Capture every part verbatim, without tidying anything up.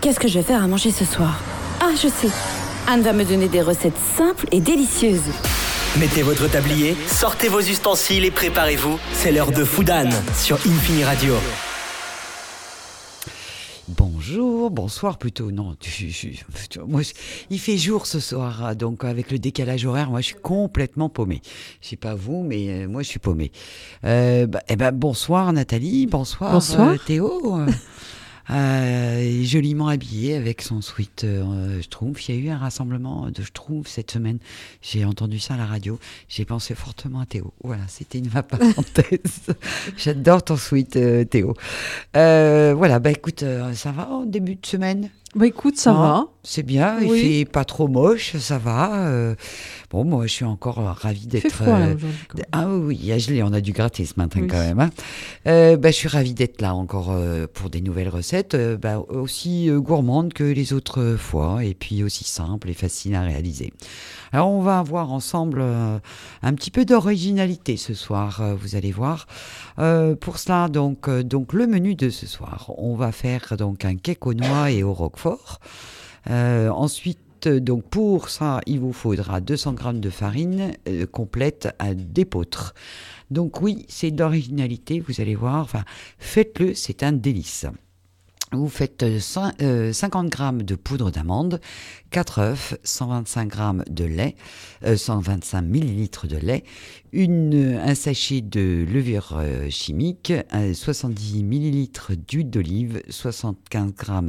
Qu'est-ce que je vais faire à manger ce soir? Ah, je sais. Anne va me donner des recettes simples et délicieuses. Mettez votre tablier, sortez vos ustensiles et préparez-vous. C'est l'heure de Food Anne sur Infini Radio. Bonjour, bonsoir plutôt. Non, je, je, je, moi, je, il fait jour ce soir, donc avec le décalage horaire, moi je suis complètement paumé. Je sais pas vous, mais euh, moi je suis paumé. Euh, bah, eh ben, bonsoir Nathalie, bonsoir, bonsoir. Euh, Théo. Euh, joliment habillé avec son sweat euh, Schtroumpf. Il y a eu un rassemblement de Schtroumpf cette semaine. J'ai entendu ça à la radio. J'ai pensé fortement à Théo. Voilà, c'était une ma parenthèse. J'adore ton sweat, euh, Théo. Euh, voilà, bah écoute, euh, ça va en début de semaine? Bah écoute, ça non, va. C'est bien, il oui. fait pas trop moche, ça va. Euh, bon, moi, je suis encore ravie d'être... Il fait froid, là, aujourd'hui. Euh, ah oui, il y a gelé, on a dû gratter ce matin, oui. quand même. Hein. Euh, bah, je suis ravie d'être là encore euh, pour des nouvelles recettes, euh, bah, aussi euh, gourmandes que les autres fois, et puis aussi simples et faciles à réaliser. Alors, on va avoir ensemble euh, un petit peu d'originalité ce soir, euh, vous allez voir. Euh, pour cela, donc, euh, donc, le menu de ce soir, on va faire donc un cake aux noix et au roquefort. Euh, ensuite, donc pour ça, il vous faudra deux cents grammes de farine euh, complète à d'épeautre. Donc oui, c'est de l'originalité, vous allez voir. Enfin, faites-le, c'est un délice. Vous faites cinquante grammes de poudre d'amande, quatre œufs, cent vingt-cinq grammes de lait, euh, cent vingt-cinq millilitres de lait, une, un sachet de levure euh, chimique, soixante-dix millilitres d'huile d'olive, soixante-quinze grammes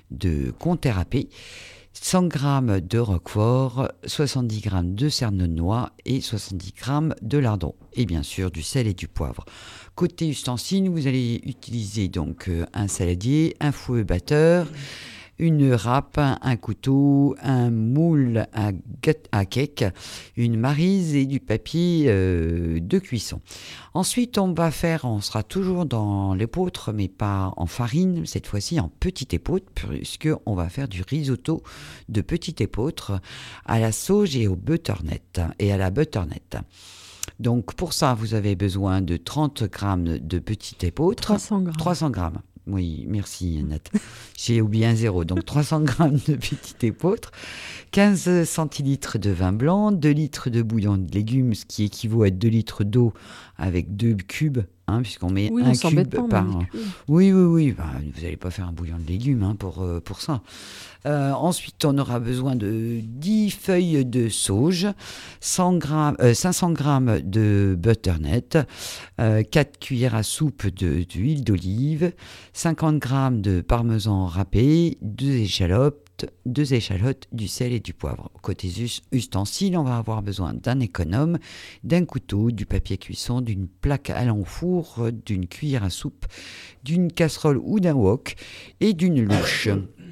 de comté râpé, cent grammes de roquefort, soixante-dix grammes de cerne de noix et soixante-dix grammes de lardons. Et bien sûr, du sel et du poivre. Côté ustensiles, vous allez utiliser donc un saladier, un fouet batteur, une râpe, un couteau, un moule à, à cake, une maryse et du papier euh, de cuisson. Ensuite, on va faire, on sera toujours dans l'épeautre, mais pas en farine, cette fois-ci en petite épeautre, puisqu'on va faire du risotto de petite épeautre à la sauge et au butternut et à la butternut. Donc pour ça, vous avez besoin de trente grammes de petite épeautre. trois cents grammes. trois cents grammes. Oui, merci Nat. J'ai oublié un zéro. Donc trois cents grammes de petite épeautre, quinze centilitres de vin blanc, deux litres de bouillon de légumes, ce qui équivaut à deux litres d'eau avec deux cubes, hein, puisqu'on met oui, un on cube pas, par... cube. Oui, oui, oui. Bah, vous n'allez pas faire un bouillon de légumes hein, pour, euh, pour ça. Euh, ensuite, on aura besoin de dix feuilles de sauge, cent grammes, euh, cinq cents grammes de butternut, euh, quatre cuillères à soupe de, d'huile d'olive, cinquante grammes de parmesan râpé, deux échalotes, deux échalotes, du sel et du poivre. Côté ustensiles, on va avoir besoin d'un économe, d'un couteau, du papier cuisson, d'une plaque à l'enfour, d'une cuillère à soupe, d'une casserole ou d'un wok et d'une louche.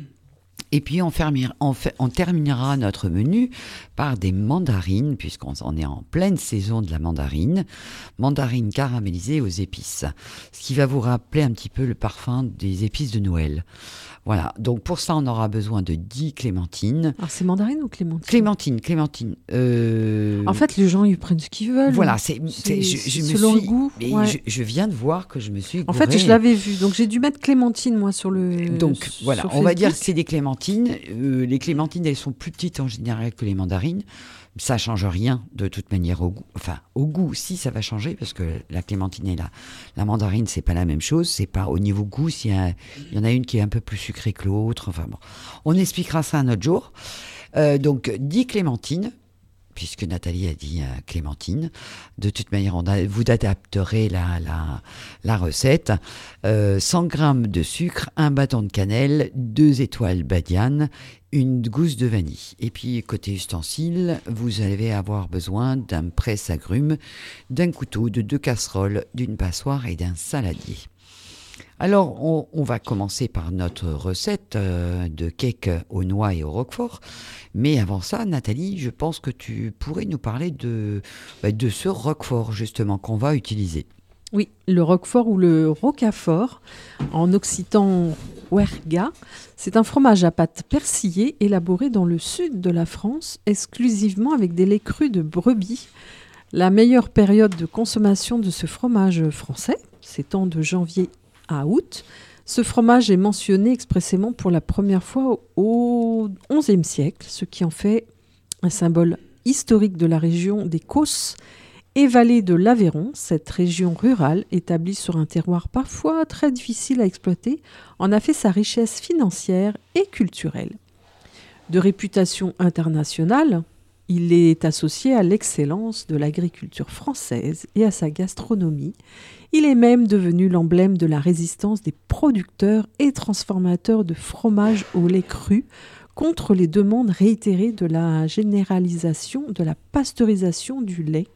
Et puis on, fermira, on, fait, on terminera notre menu par des mandarines, puisqu'on on est en pleine saison de la mandarine, mandarine caramélisée aux épices, ce qui va vous rappeler un petit peu le parfum des épices de Noël. Voilà, donc pour ça, on aura besoin de dix clémentines. Alors, c'est mandarine ou clémentine? Clémentine, clémentine. Euh... En fait, les gens, ils prennent ce qu'ils veulent. Voilà, c'est, c'est, c'est je, je selon me suis, le goût. Ouais. Je, je viens de voir que je me suis En gourée. fait, je l'avais vu, donc j'ai dû mettre clémentine, moi, sur le Donc, sur voilà, on Facebook. va dire que c'est des clémentines. Euh, les clémentines, elles sont plus petites en général que les mandarines. Ça change rien de toute manière au goût. Enfin, au goût, si, ça va changer parce que la clémentine et la, la mandarine, c'est pas la même chose. C'est pas au niveau goût. S'il y, a, il y en a une qui est un peu plus sucrée que l'autre. Enfin bon, on expliquera ça un autre jour. Euh, donc, dix clémentines, puisque Nathalie a dit euh, clémentine. De toute manière, on a, vous adapterez la, la, la recette. Euh, cent grammes de sucre, un bâton de cannelle, deux étoiles badiane, une gousse de vanille. Et puis, côté ustensiles, vous allez avoir besoin d'un presse-agrumes, d'un couteau, de deux casseroles, d'une passoire et d'un saladier. Alors, on, on va commencer par notre recette euh, de cake aux noix et au roquefort. Mais avant ça, Nathalie, je pense que tu pourrais nous parler de, bah, de ce roquefort, justement, qu'on va utiliser. Oui, le roquefort ou le rocafort, en occitan huerga, c'est un fromage à pâte persillée élaboré dans le sud de la France, exclusivement avec des laits crus de brebis. La meilleure période de consommation de ce fromage français s'étend de janvier à août, Ce fromage est mentionné expressément pour la première fois au onzième siècle, ce qui en fait un symbole historique de la région des Causses et vallée de l'Aveyron, cette région rurale établie sur un terroir parfois très difficile à exploiter, en a fait sa richesse financière et culturelle. De réputation internationale, il est associé à l'excellence de l'agriculture française et à sa gastronomie. Il est même devenu l'emblème de la résistance des producteurs et transformateurs de fromage au lait cru contre les demandes réitérées de la généralisation de la pasteurisation du lait.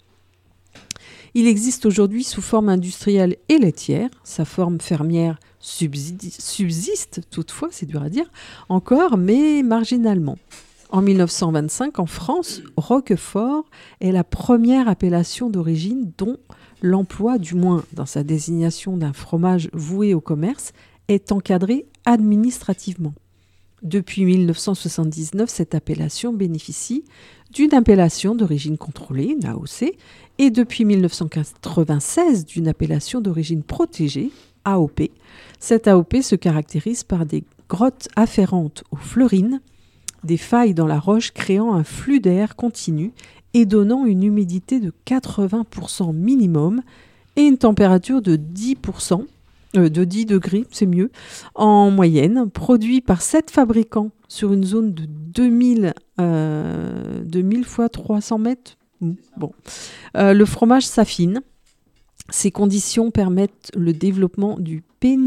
Il existe aujourd'hui sous forme industrielle et laitière. Sa forme fermière subsiste, subsiste toutefois, c'est dur à dire, encore, mais marginalement. En mille neuf cent vingt-cinq, en France, Roquefort est la première appellation d'origine dont l'emploi, du moins dans sa désignation d'un fromage voué au commerce, est encadré administrativement. Depuis mille neuf cent soixante-dix-neuf, cette appellation bénéficie d'une appellation d'origine contrôlée, une A O C, et depuis mille neuf cent quatre-vingt-seize d'une appellation d'origine protégée, A O P. Cette A O P se caractérise par des grottes afférentes aux fleurines, des failles dans la roche créant un flux d'air continu et donnant une humidité de quatre-vingts pour cent minimum et une température de dix pour cent, euh, de dix degrés, c'est mieux, en moyenne, produit par sept fabricants sur une zone de deux mille, euh, deux mille fois trois cents mètres. Bon. Euh, le fromage s'affine. Ces conditions permettent le développement du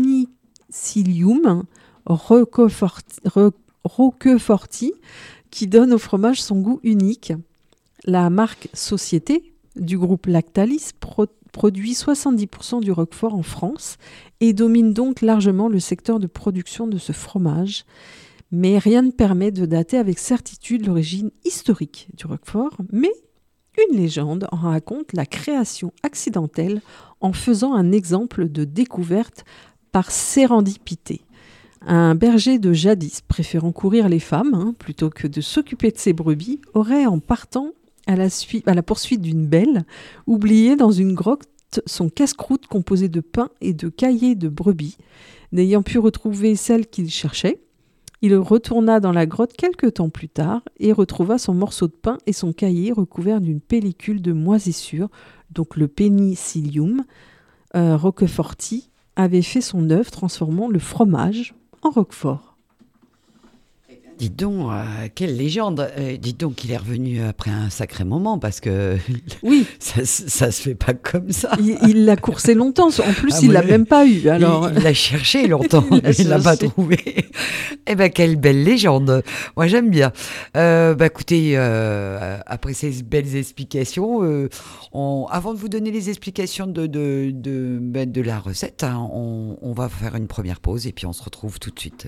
Penicillium roqueforti, roqueforti qui donne au fromage son goût unique. La marque Société du groupe Lactalis pro- produit soixante-dix pour cent du Roquefort en France et domine donc largement le secteur de production de ce fromage. Mais rien ne permet de dater avec certitude l'origine historique du Roquefort, mais une légende en raconte la création accidentelle en faisant un exemple de découverte par sérendipité. Un berger de jadis, préférant courir les femmes hein, plutôt que de s'occuper de ses brebis, aurait, en partant à la, suite, à la poursuite d'une belle, oublié dans une grotte son casse-croûte composé de pain et de caillés de brebis. N'ayant pu retrouver celle qu'il cherchait, il retourna dans la grotte quelque temps plus tard et retrouva son morceau de pain et son cahier recouvert d'une pellicule de moisissure. Donc le Penicillium euh, roqueforti avait fait son œuvre, transformant le fromage en Roquefort. Dites donc, euh, quelle légende. Euh, dites donc qu'il est revenu après un sacré moment, parce que oui. ça, ça se fait pas comme ça. Il, il l'a coursé longtemps. En plus, ah, il l'a ouais. même pas eu. Alors... Il, il l'a cherché longtemps, il, il l'a pas trouvé. Eh ben, quelle belle légende. Moi, j'aime bien. Euh, bah, écoutez, euh, après ces belles explications, euh, on, avant de vous donner les explications de, de, de, de, de la recette, hein, on, on va faire une première pause et puis on se retrouve tout de suite.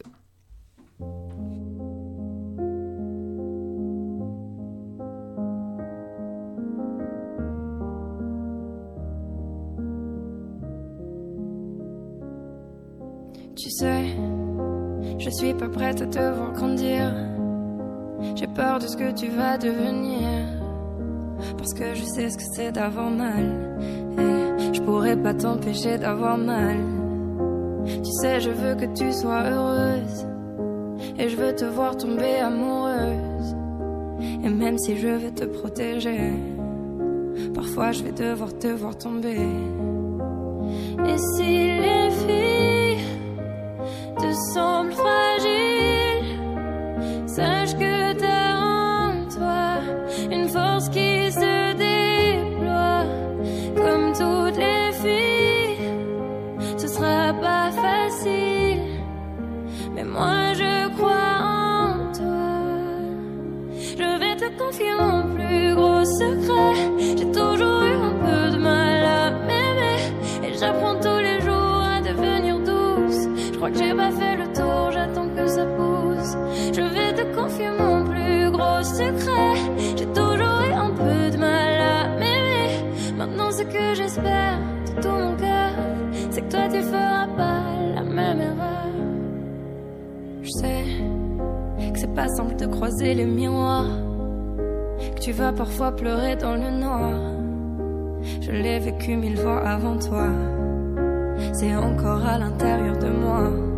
Tu sais, je suis pas prête à te voir grandir. J'ai peur de ce que tu vas devenir, parce que je sais ce que c'est d'avoir mal, et je pourrais pas t'empêcher d'avoir mal. Tu sais, je veux que tu sois heureuse, et je veux te voir tomber amoureuse. Et même si je veux te protéger, parfois je vais devoir te voir tomber. Et si les filles te semblent fragiles, sache que t'as en toi une force qui se déploie. Comme toutes les filles, ce sera pas facile, mais moi je crois en toi. Je vais te confier mon plus gros secret. J'ai toujours eu un peu de mal à m'aimer, et j'apprends tous les jours à devenir douce. Je crois que j'ai pas fait le tour, j'attends que ça pousse. Je vais te confier mon plus gros secret. J'ai toujours eu un peu de mal à m'aimer. Maintenant ce que j'espère de tout mon cœur, c'est que toi tu feras pas la même erreur. Je sais que c'est pas simple de croiser les miroirs, que tu vas parfois pleurer dans le noir. Je l'ai vécu mille fois avant toi, c'est encore à l'intérieur de moi.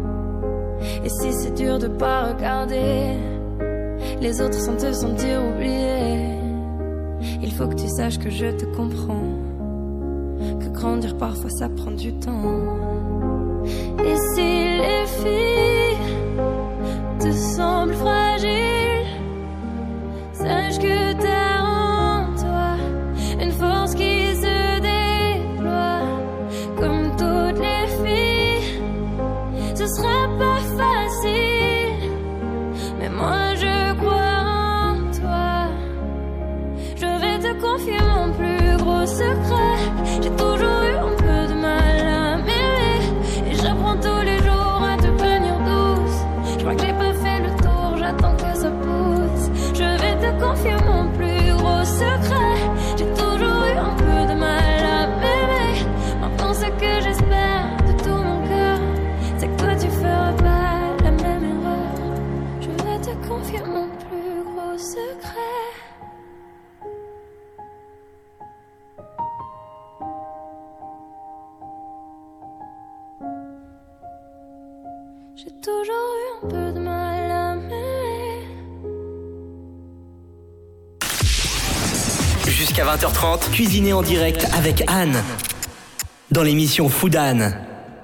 Et si c'est dur de pas regarder les autres sans te sentir oublié, il faut que tu saches que je te comprends, que grandir parfois ça prend du temps. Et si les filles te semblent fragiles, sache que t'as en toi une force qui se déploie. Comme toutes les filles, ce sera pas facile, mais moi je crois en toi. Je vais te confier mon plus gros secret. J'ai toujours eu un peu de mal à m'aimer, et j'apprends tous les jours à te tenir douce. Je crois que j'ai pas fait le tour, j'attends que ça pousse. Je vais te confier mon plus gros secret. J'ai toujours eu un peu de mal à m'aimer. Maintenant ce que j'espère de tout mon cœur, c'est que toi tu feras pas la même erreur. Je vais te confier mon plus gros secret. J'ai toujours eu un peu de mal à m'aimer. Jusqu'à vingt heures trente, cuisinez en direct avec Anne dans l'émission Food Anne.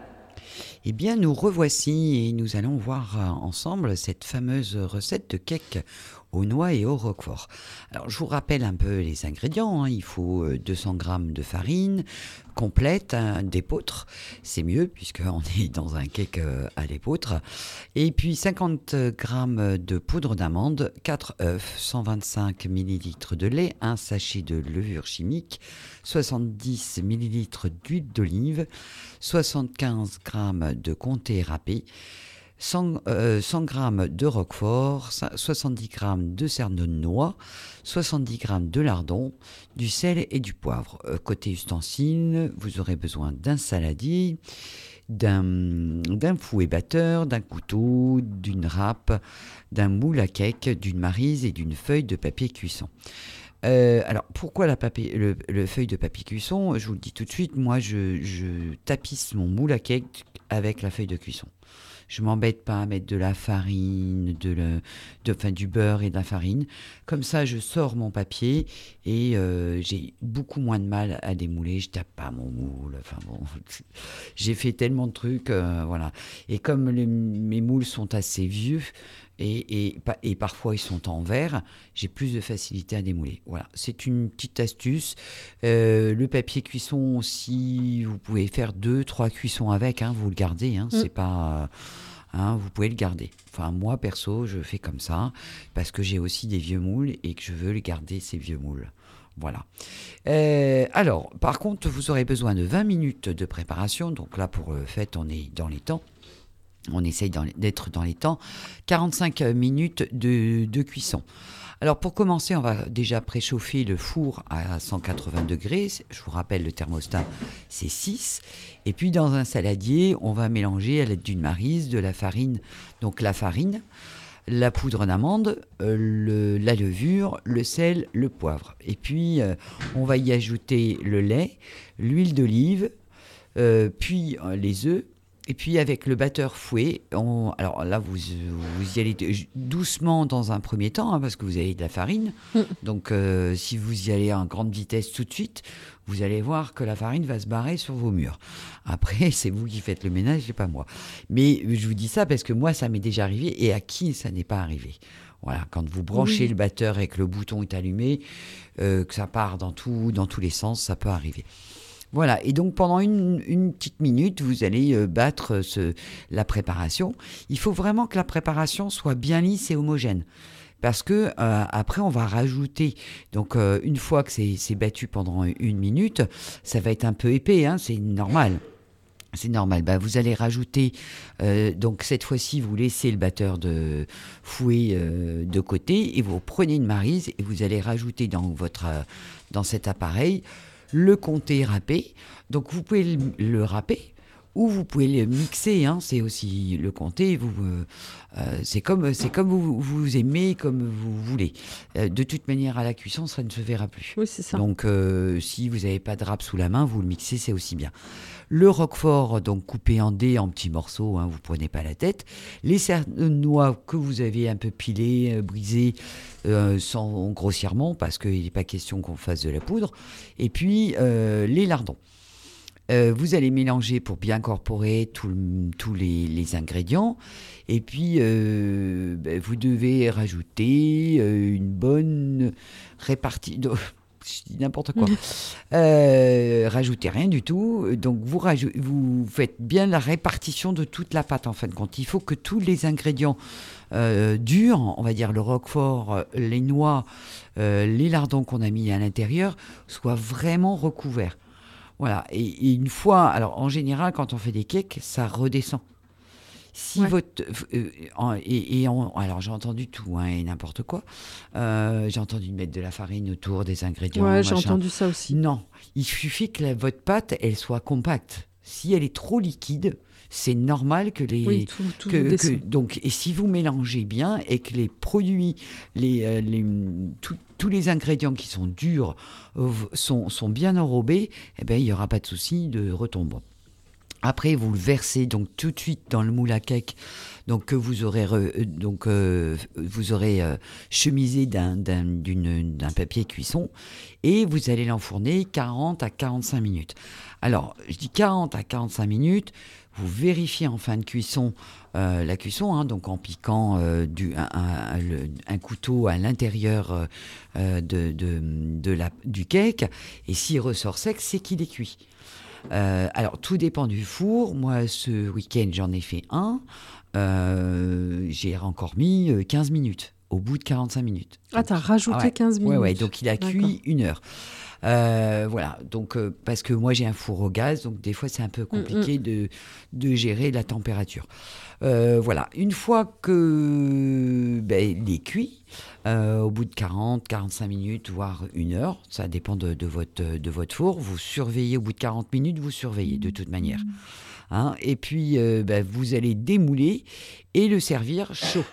Eh bien, nous revoici et nous allons voir ensemble cette fameuse recette de cake aux noix et au roquefort. Alors, je vous rappelle un peu les ingrédients. Hein. Il faut deux cents grammes de farine complète, hein, d'épeautre. C'est mieux puisqu'on est dans un cake à l'épeautre. Et puis cinquante grammes de poudre d'amande, quatre œufs, cent vingt-cinq millilitres de lait, un sachet de levure chimique, soixante-dix millilitres d'huile d'olive, soixante-quinze grammes de comté râpé, cent, euh, cent grammes de roquefort, soixante-dix grammes de cerneau de noix, soixante-dix grammes de lardons, du sel et du poivre. Euh, côté ustensiles, vous aurez besoin d'un saladier, d'un, d'un fouet batteur, d'un couteau, d'une râpe, d'un moule à cake, d'une maryse et d'une feuille de papier cuisson. Euh, alors, pourquoi la papier, le, le feuille de papier cuisson ? Je vous le dis tout de suite, moi, je, je tapisse mon moule à cake avec la feuille de cuisson. Je ne m'embête pas à mettre de la farine, de le, de, enfin, du beurre et de la farine. Comme ça, je sors mon papier et euh, j'ai beaucoup moins de mal à démouler. Je ne tape pas mon moule. Enfin, bon, j'ai fait tellement de trucs. Euh, voilà. Et comme les, mes moules sont assez vieux, Et, et, et parfois ils sont en verre, j'ai plus de facilité à démouler. Voilà, c'est une petite astuce. Euh, le papier cuisson aussi, vous pouvez faire deux, trois cuissons avec, hein, vous le gardez, hein, mmh. c'est pas, hein, vous pouvez le garder. Enfin moi perso, je fais comme ça parce que j'ai aussi des vieux moules et que je veux les garder ces vieux moules. Voilà. Euh, alors, par contre, vous aurez besoin de vingt minutes de préparation. Donc là, pour le fait, on est dans les temps. On essaye dans les, d'être dans les temps. quarante-cinq minutes de, de cuisson. Alors pour commencer, on va déjà préchauffer le four à cent quatre-vingts degrés. Je vous rappelle, le thermostat, c'est six. Et puis dans un saladier, on va mélanger à l'aide d'une maryse de la farine. Donc la farine, la poudre d'amande, euh, le, la levure, le sel, le poivre. Et puis euh, on va y ajouter le lait, l'huile d'olive, euh, puis euh, les œufs. Et puis avec le batteur fouet, on, alors là vous, vous y allez doucement dans un premier temps, hein, parce que vous avez de la farine. Mm. Donc euh, si vous y allez en grande vitesse tout de suite, vous allez voir que la farine va se barrer sur vos murs. Après, c'est vous qui faites le ménage, c'est pas moi. Mais je vous dis ça parce que moi, ça m'est déjà arrivé, et à qui ça n'est pas arrivé ? Voilà, quand vous branchez oui. le batteur et que le bouton est allumé, euh, que ça part dans, tout, dans tous les sens, ça peut arriver. Voilà, et donc pendant une, une petite minute, vous allez euh, battre ce, la préparation. Il faut vraiment que la préparation soit bien lisse et homogène. Parce que euh, après, on va rajouter, donc euh, une fois que c'est, c'est battu pendant une minute, ça va être un peu épais, hein, c'est normal. C'est normal. Bah, vous allez rajouter, euh, donc cette fois-ci, vous laissez le batteur de fouet euh, de côté et vous prenez une maryse et vous allez rajouter dans, votre, euh, dans cet appareil le comté râpé. Donc vous pouvez le, le râper ou vous pouvez le mixer, hein, c'est aussi le comté, vous, euh, euh, c'est comme, c'est comme vous, vous aimez, comme vous voulez. Euh, de toute manière, à la cuisson, ça ne se verra plus. Oui, c'est ça. Donc, euh, si vous n'avez pas de râpe sous la main, vous le mixez, c'est aussi bien. Le roquefort, donc coupé en dés, en petits morceaux, hein, vous ne prenez pas la tête. Les cernes de noix que vous avez un peu pilées, euh, brisées, euh, sans grossièrement, parce qu'il n'est pas question qu'on fasse de la poudre. Et puis, euh, les lardons. Euh, vous allez mélanger pour bien incorporer tous les, les ingrédients. Et puis, euh, ben, vous devez rajouter euh, une bonne répartition. Je dis n'importe quoi. euh, rajoutez rien du tout. Donc, vous, rajou- vous faites bien la répartition de toute la pâte, en fin de compte. Il faut que tous les ingrédients euh, durs, on va dire le roquefort, les noix, euh, les lardons qu'on a mis à l'intérieur, soient vraiment recouverts. Voilà. Et, et une fois, alors en général, quand on fait des cakes, ça redescend. Si Ouais. votre euh, en, et, et en, alors j'ai entendu tout hein, et n'importe quoi. Euh, j'ai entendu mettre de la farine autour des ingrédients. Ouais, j'ai machin. entendu ça aussi. Non, il suffit que la, votre pâte elle soit compacte. Si elle est trop liquide, c'est normal que les Oui, tout, tout que, que- descend. donc et si vous mélangez bien et que les produits, les, euh, les tout- tous les ingrédients qui sont durs euh, sont, sont bien enrobés, eh ben il y aura pas de souci de retombant. Après, vous le versez donc tout de suite dans le moule à cake, donc que vous aurez re- euh, donc euh, vous aurez euh, chemisé d'un, d'un, d'une- d'un papier cuisson, et vous allez l'enfourner quarante à quarante-cinq minutes. Alors, je dis quarante à quarante-cinq minutes. Vous vérifiez en fin de cuisson euh, la cuisson, hein, donc en piquant euh, du, un, un- le- un couteau à l'intérieur euh, euh, de, de, de la, du cake, et s'il ressort sec, c'est qu'il est cuit. Euh, alors, tout dépend du four. Moi, ce week-end, j'en ai fait un. Euh, j'ai encore mis euh, quinze minutes, au bout de quarante-cinq minutes. Ah, t'as rajouté Ah ouais. quinze minutes. Ouais, ouais, donc il a D'accord. cuit une heure. Euh, voilà, donc euh, parce que moi j'ai un four au gaz, donc des fois c'est un peu compliqué de, de gérer la température. Euh, voilà, une fois que ben, il est cuit, euh, au bout de quarante, quarante-cinq minutes, voire une heure, ça dépend de, de, votre, de votre four, vous surveillez au bout de quarante minutes, vous surveillez de toute manière. Hein, et puis euh, ben, vous allez démouler et le servir chaud.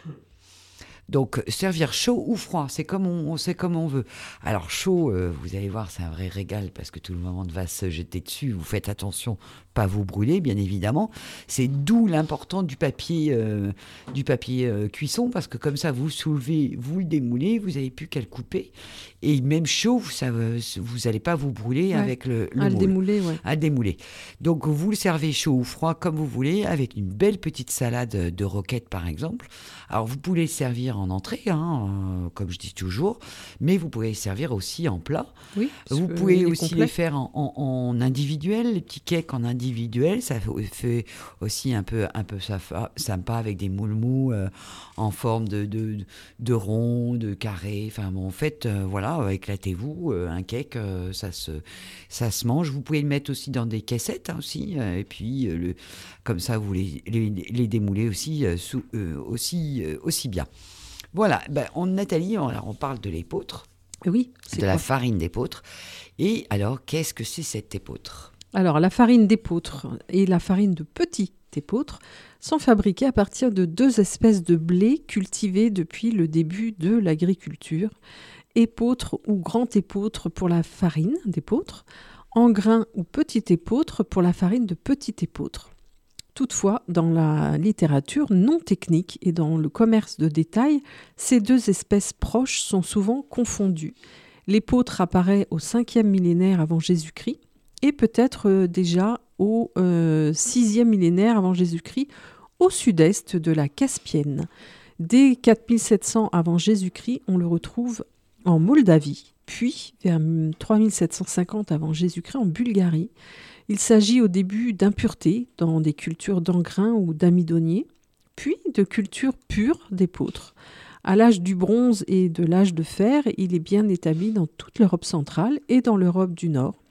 Donc, servir chaud ou froid, c'est comme on, c'est comme on veut. Alors, chaud, euh, vous allez voir, c'est un vrai régal parce que tout le monde va se jeter dessus. Vous faites attention, pas vous brûler, bien évidemment. C'est d'où l'important du papier, euh, du papier euh, cuisson, parce que comme ça, vous soulevez, vous le démoulez, vous n'avez plus qu'à le couper. Et même chaud, vous savez, vous n'allez pas vous brûler Ouais. avec le, le Ah, le moule. démoulé, ouais. À démouler. Donc, vous le servez chaud ou froid, comme vous voulez, avec une belle petite salade de roquettes, par exemple. Alors, vous pouvez le servir en entrée, hein, euh, comme je dis toujours, mais vous pouvez le servir aussi en plat. Oui. parce Vous que pouvez il est aussi complet. les faire en, en- en individuel, les petits cakes en individuel. Ça fait- fait aussi un peu, un peu sympa, sympa avec des moules mous euh, en forme de, de, de rond, de carré. Enfin, bon, en fait, euh, voilà, éclatez-vous. euh, un cake, euh, ça, se, ça se mange. Vous pouvez le mettre aussi dans des caissettes hein, aussi. euh, et puis, euh, le, comme ça, vous les, les, les démoulez aussi, euh, sous, euh, aussi, euh, aussi bien. Voilà, ben, on, Nathalie, on, alors on parle de l'épeautre, Oui, c'est de quoi la farine d'épeautre. Et alors, qu'est-ce que c'est cette épeautre ? Alors, la farine d'épeautre et la farine de petit épeautre sont fabriquées à partir de deux espèces de blé cultivées depuis le début de l'agriculture. Épeautre ou grand épeautre pour la farine d'épeautre, en grain ou petit épeautre pour la farine de petit épeautre. Toutefois, dans la littérature non technique et dans le commerce de détail, ces deux espèces proches sont souvent confondues. L'épeautre apparaît au cinquième millénaire avant Jésus-Christ et peut-être euh, déjà au euh, sixième millénaire avant Jésus-Christ au sud-est de la Caspienne. Dès quatre mille sept cents avant Jésus-Christ, on le retrouve en Moldavie, puis vers trois mille sept cent cinquante avant Jésus-Christ en Bulgarie. Il s'agit au début d'impuretés dans des cultures d'engrain ou d'amidonnier, puis de cultures pures d'épeautre. À l'âge du bronze et de l'âge de fer, il est bien établi dans toute l'Europe centrale et dans l'Europe du Nord.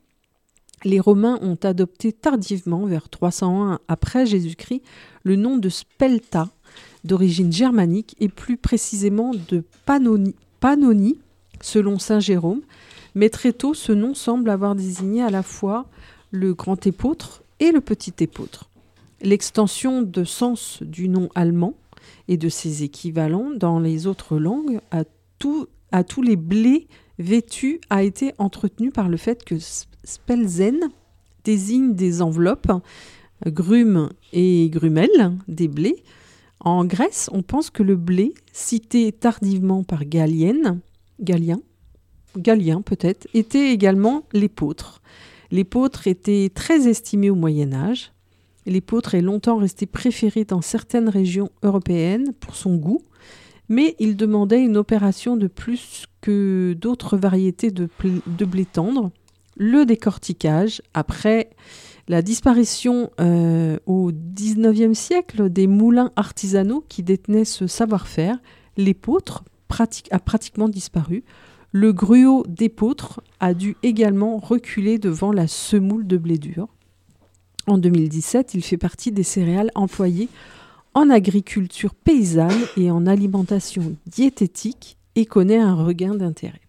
Les Romains ont adopté tardivement, vers trois cent un après Jésus-Christ, le nom de spelta, d'origine germanique et plus précisément de Pannonie, Pannonie, selon saint Jérôme. Mais très tôt, ce nom semble avoir désigné à la fois le grand épeautre et le petit épeautre. l'extension de sens du nom allemand et de ses équivalents dans les autres langues à, tout, à tous les blés vêtus a été entretenue par le fait que Spelzen désigne des enveloppes, grumes et grumelles, des blés. En Grèce, on pense que le blé, cité tardivement par Galien, Galien, Galien peut-être, était également l'épeautre. L'épeautre était très estimé au Moyen-Âge. L'épeautre est longtemps resté préféré dans certaines régions européennes pour son goût, mais il demandait une opération de plus que d'autres variétés de, pl- de blé tendre, le décortiquage. Après la disparition euh, au dix-neuvième siècle des moulins artisanaux qui détenaient ce savoir-faire, l'épeautre pratique, a pratiquement disparu. Le gruau d'épeautre a dû également reculer devant la semoule de blé dur. En deux mille dix-sept, il fait partie des céréales employées en agriculture paysanne et en alimentation diététique et connaît un regain d'intérêt.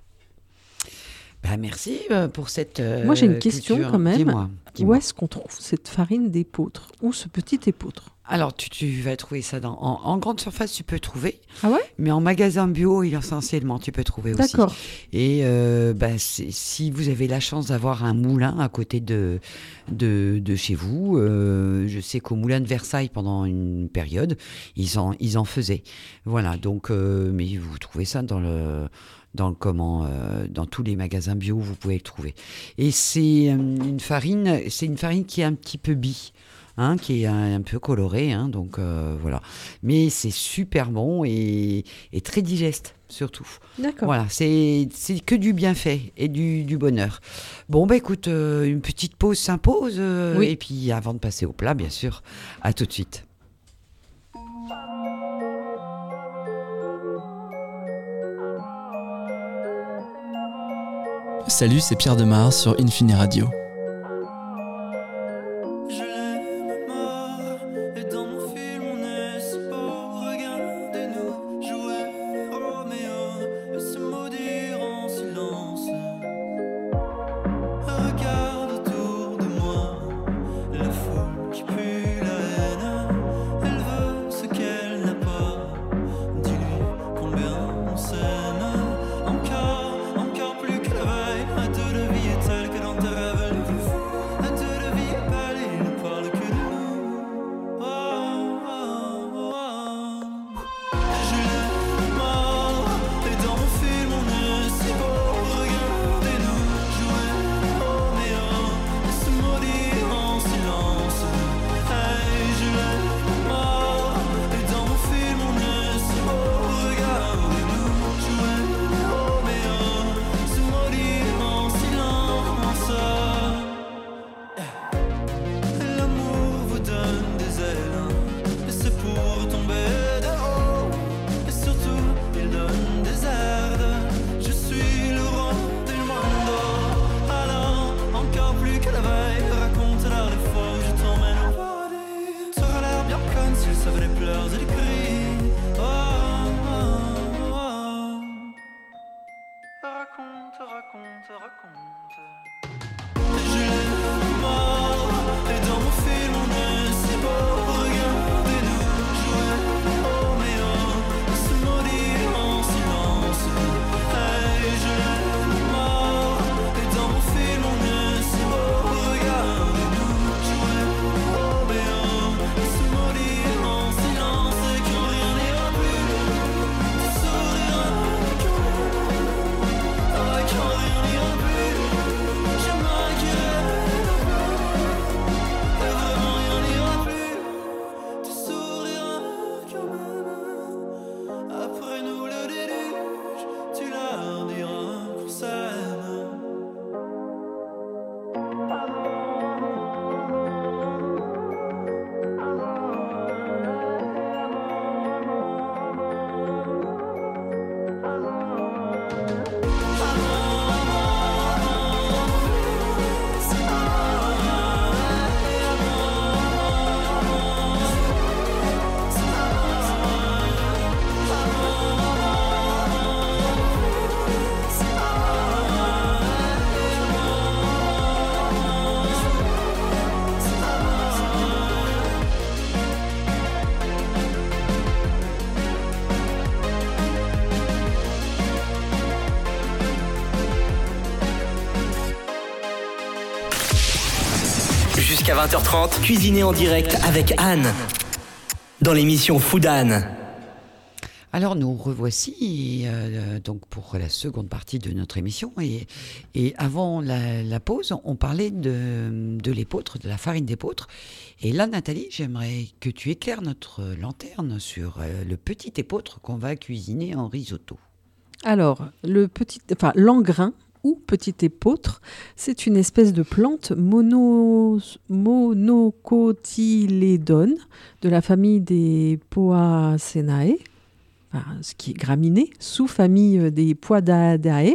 Ben merci pour cette euh, Moi, j'ai une question culture. quand même. Dis-moi, dis-moi. Où est-ce qu'on trouve cette farine d'épeautre ou ce petit épeautre ? Alors, tu, tu vas trouver ça dans, en, en grande surface, tu peux trouver. Ah ouais ? Mais en magasin bio, essentiellement, tu peux trouver aussi. D'accord. Et euh, bah, c'est, si vous avez la chance d'avoir un moulin à côté de, de, de chez vous, euh, je sais qu'au moulin de Versailles, pendant une période, ils en, ils en faisaient. Voilà, donc, euh, mais vous trouvez ça dans le... Dans, le comment, euh, dans tous les magasins bio, vous pouvez le trouver. Et c'est euh, une farine, c'est une farine qui est un petit peu bi. Hein, qui est un, un peu coloré, hein, donc euh, voilà. Mais c'est super bon et, et très digeste, surtout. D'accord. Voilà, c'est, c'est que du bienfait et du, du bonheur. Bon, bah écoute, euh, une petite pause s'impose. Euh, Oui. Et puis, avant de passer au plat, bien sûr, à tout de suite. Salut, c'est Pierre Demar sur Infini Radio. Encore, encore plus que la veille, de la vie est telle que l'on te révèle jusqu'à vingt heures trente, cuisinez en direct avec Anne dans l'émission Foodane. Alors nous revoici euh, donc pour la seconde partie de notre émission et, et avant la, la pause, on parlait de, de l'épeautre, de la farine d'épeautre. Et là, Nathalie, j'aimerais que tu éclaires notre lanterne sur euh, le petit épeautre qu'on va cuisiner en risotto. Alors, le petit, enfin, l'engrain ou petit épeautre, c'est une espèce de plante mono, monocotylédone de la famille des Poaceae. Enfin, ce qui est graminé, sous-famille des Poidaceae,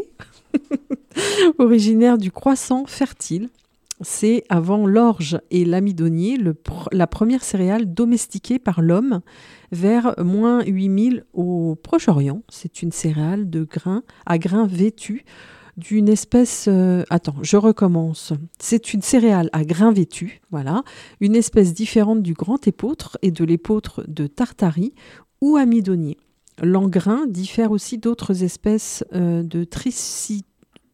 originaire du croissant fertile. C'est, avant l'orge et l'amidonnier, le pr- la première céréale domestiquée par l'homme vers moins huit mille au Proche-Orient. C'est une céréale de grain à grains vêtus d'une espèce... Euh, attends, je recommence. C'est une céréale à grains vêtus, voilà, une espèce différente du grand épeautre et de l'épeautre de Tartarie ou amidonnier. L'engrain diffère aussi d'autres espèces euh, de trici-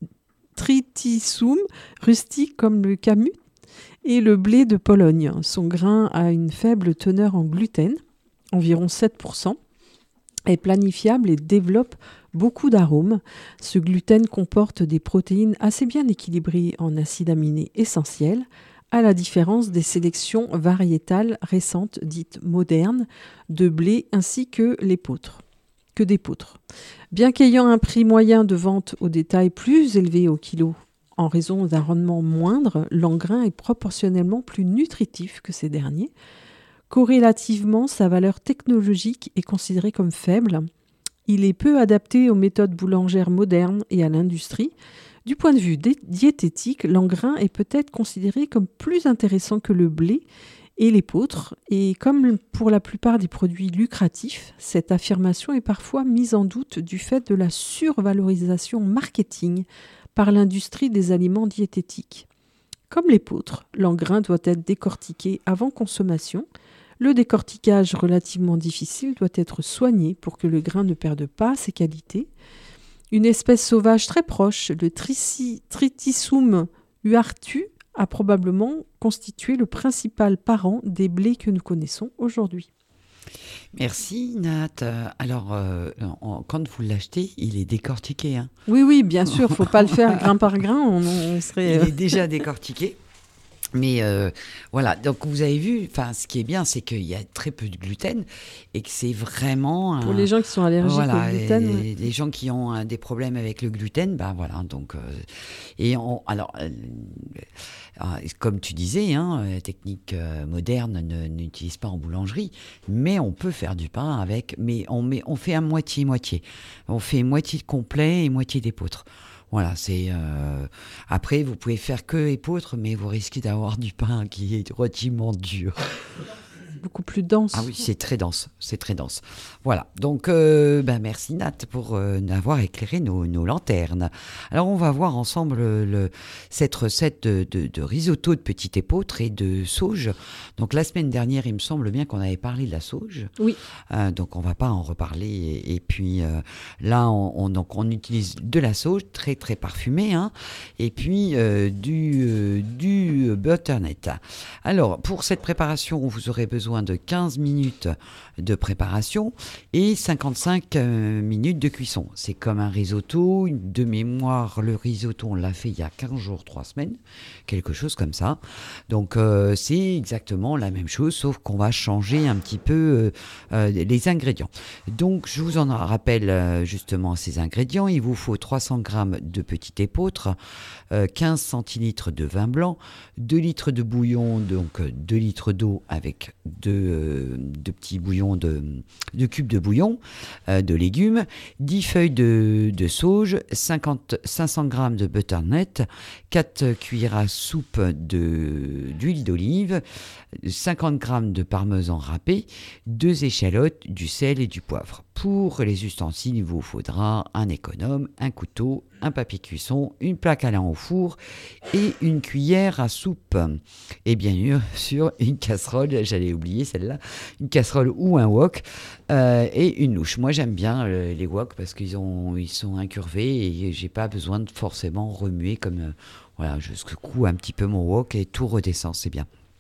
triticum rustique comme le camus et le blé de Pologne. Son grain a une faible teneur en gluten, environ sept pour cent, est planifiable et développe beaucoup d'arômes. Ce gluten comporte des protéines assez bien équilibrées en acides aminés essentiels, à la différence des sélections variétales récentes dites modernes de blé ainsi que l'épeautre. que d'épeautre. Bien qu'ayant un prix moyen de vente au détail plus élevé au kilo en raison d'un rendement moindre, l'engrain est proportionnellement plus nutritif que ces derniers. Corrélativement, sa valeur technologique est considérée comme faible. Il est peu adapté aux méthodes boulangères modernes et à l'industrie. Du point de vue dé- diététique, l'engrain est peut-être considéré comme plus intéressant que le blé et l'épeautre, et comme pour la plupart des produits lucratifs, cette affirmation est parfois mise en doute du fait de la survalorisation marketing par l'industrie des aliments diététiques. Comme l'épeautre, l'engrain doit être décortiqué avant consommation. Le décortiquage relativement difficile doit être soigné pour que le grain ne perde pas ses qualités. Une espèce sauvage très proche, le Trici- Triticum huartu, a probablement constitué le principal parent des blés que nous connaissons aujourd'hui. Merci Nat. Alors, euh, en- quand vous l'achetez, il est décortiqué. Hein. Oui, oui, bien sûr, il ne faut pas le faire grain par grain, on, on serait... Il est déjà décortiqué. Mais euh, voilà, donc vous avez vu, enfin, ce qui est bien, c'est qu'il y a très peu de gluten et que c'est vraiment... Un, Pour les gens qui sont allergiques voilà, au gluten. et, Ouais. les gens qui ont euh, des problèmes avec le gluten, ben voilà, donc... Euh, et on, alors, euh, euh, comme tu disais, hein, la technique euh, moderne ne, n'utilise pas en boulangerie, mais on peut faire du pain avec, mais on, met, on fait à moitié-moitié. On fait moitié de complet et moitié d'épeautre. Voilà, c'est... Euh... Après, vous pouvez faire que épeautre, mais vous risquez d'avoir du pain qui est relativement dur. Beaucoup plus dense. Ah oui, c'est très dense, c'est très dense. Voilà, donc euh, ben merci Nat pour euh, avoir éclairé nos, nos lanternes. Alors on va voir ensemble le, cette recette de, de, de risotto de petit épeautre et de sauge. Donc la semaine dernière, il me semble bien qu'on avait parlé de la sauge. Oui. Euh, donc on va pas en reparler. Et, et puis euh, là, on, on, donc on utilise de la sauge très très parfumée, hein, et puis euh, du, euh, du butternut. Alors pour cette préparation, vous aurez besoin de quinze minutes de préparation et cinquante-cinq euh, minutes de cuisson. C'est comme un risotto. De mémoire, le risotto, on l'a fait il y a quinze jours, trois semaines, quelque chose comme ça. Donc, euh, c'est exactement la même chose, sauf qu'on va changer un petit peu euh, euh, les ingrédients. Donc, je vous en rappelle euh, justement ces ingrédients. Il vous faut trois cents grammes de petit épeautre, euh, quinze centilitres de vin blanc, deux litres de bouillon, donc deux litres d'eau avec deux, euh, deux petits bouillons de, de cubes de bouillon, euh, de légumes, dix feuilles de, de sauge, cinquante, cinq cents grammes de butternut, quatre cuillères à soupe de, d'huile d'olive, cinquante grammes de parmesan râpé, deux échalotes, du sel et du poivre. Pour les ustensiles, il vous faudra un économe, un couteau, un papier cuisson, une plaque à lin au four et une cuillère à soupe. Et bien sûr, une casserole, j'allais oublier celle-là, une casserole ou un wok euh, et une louche. Moi, j'aime bien euh, les woks parce qu'ils ont, ils sont incurvés et j'ai pas besoin de forcément remuer comme... Euh, voilà, je secoue un petit peu mon wok et tout redescend, c'est bien.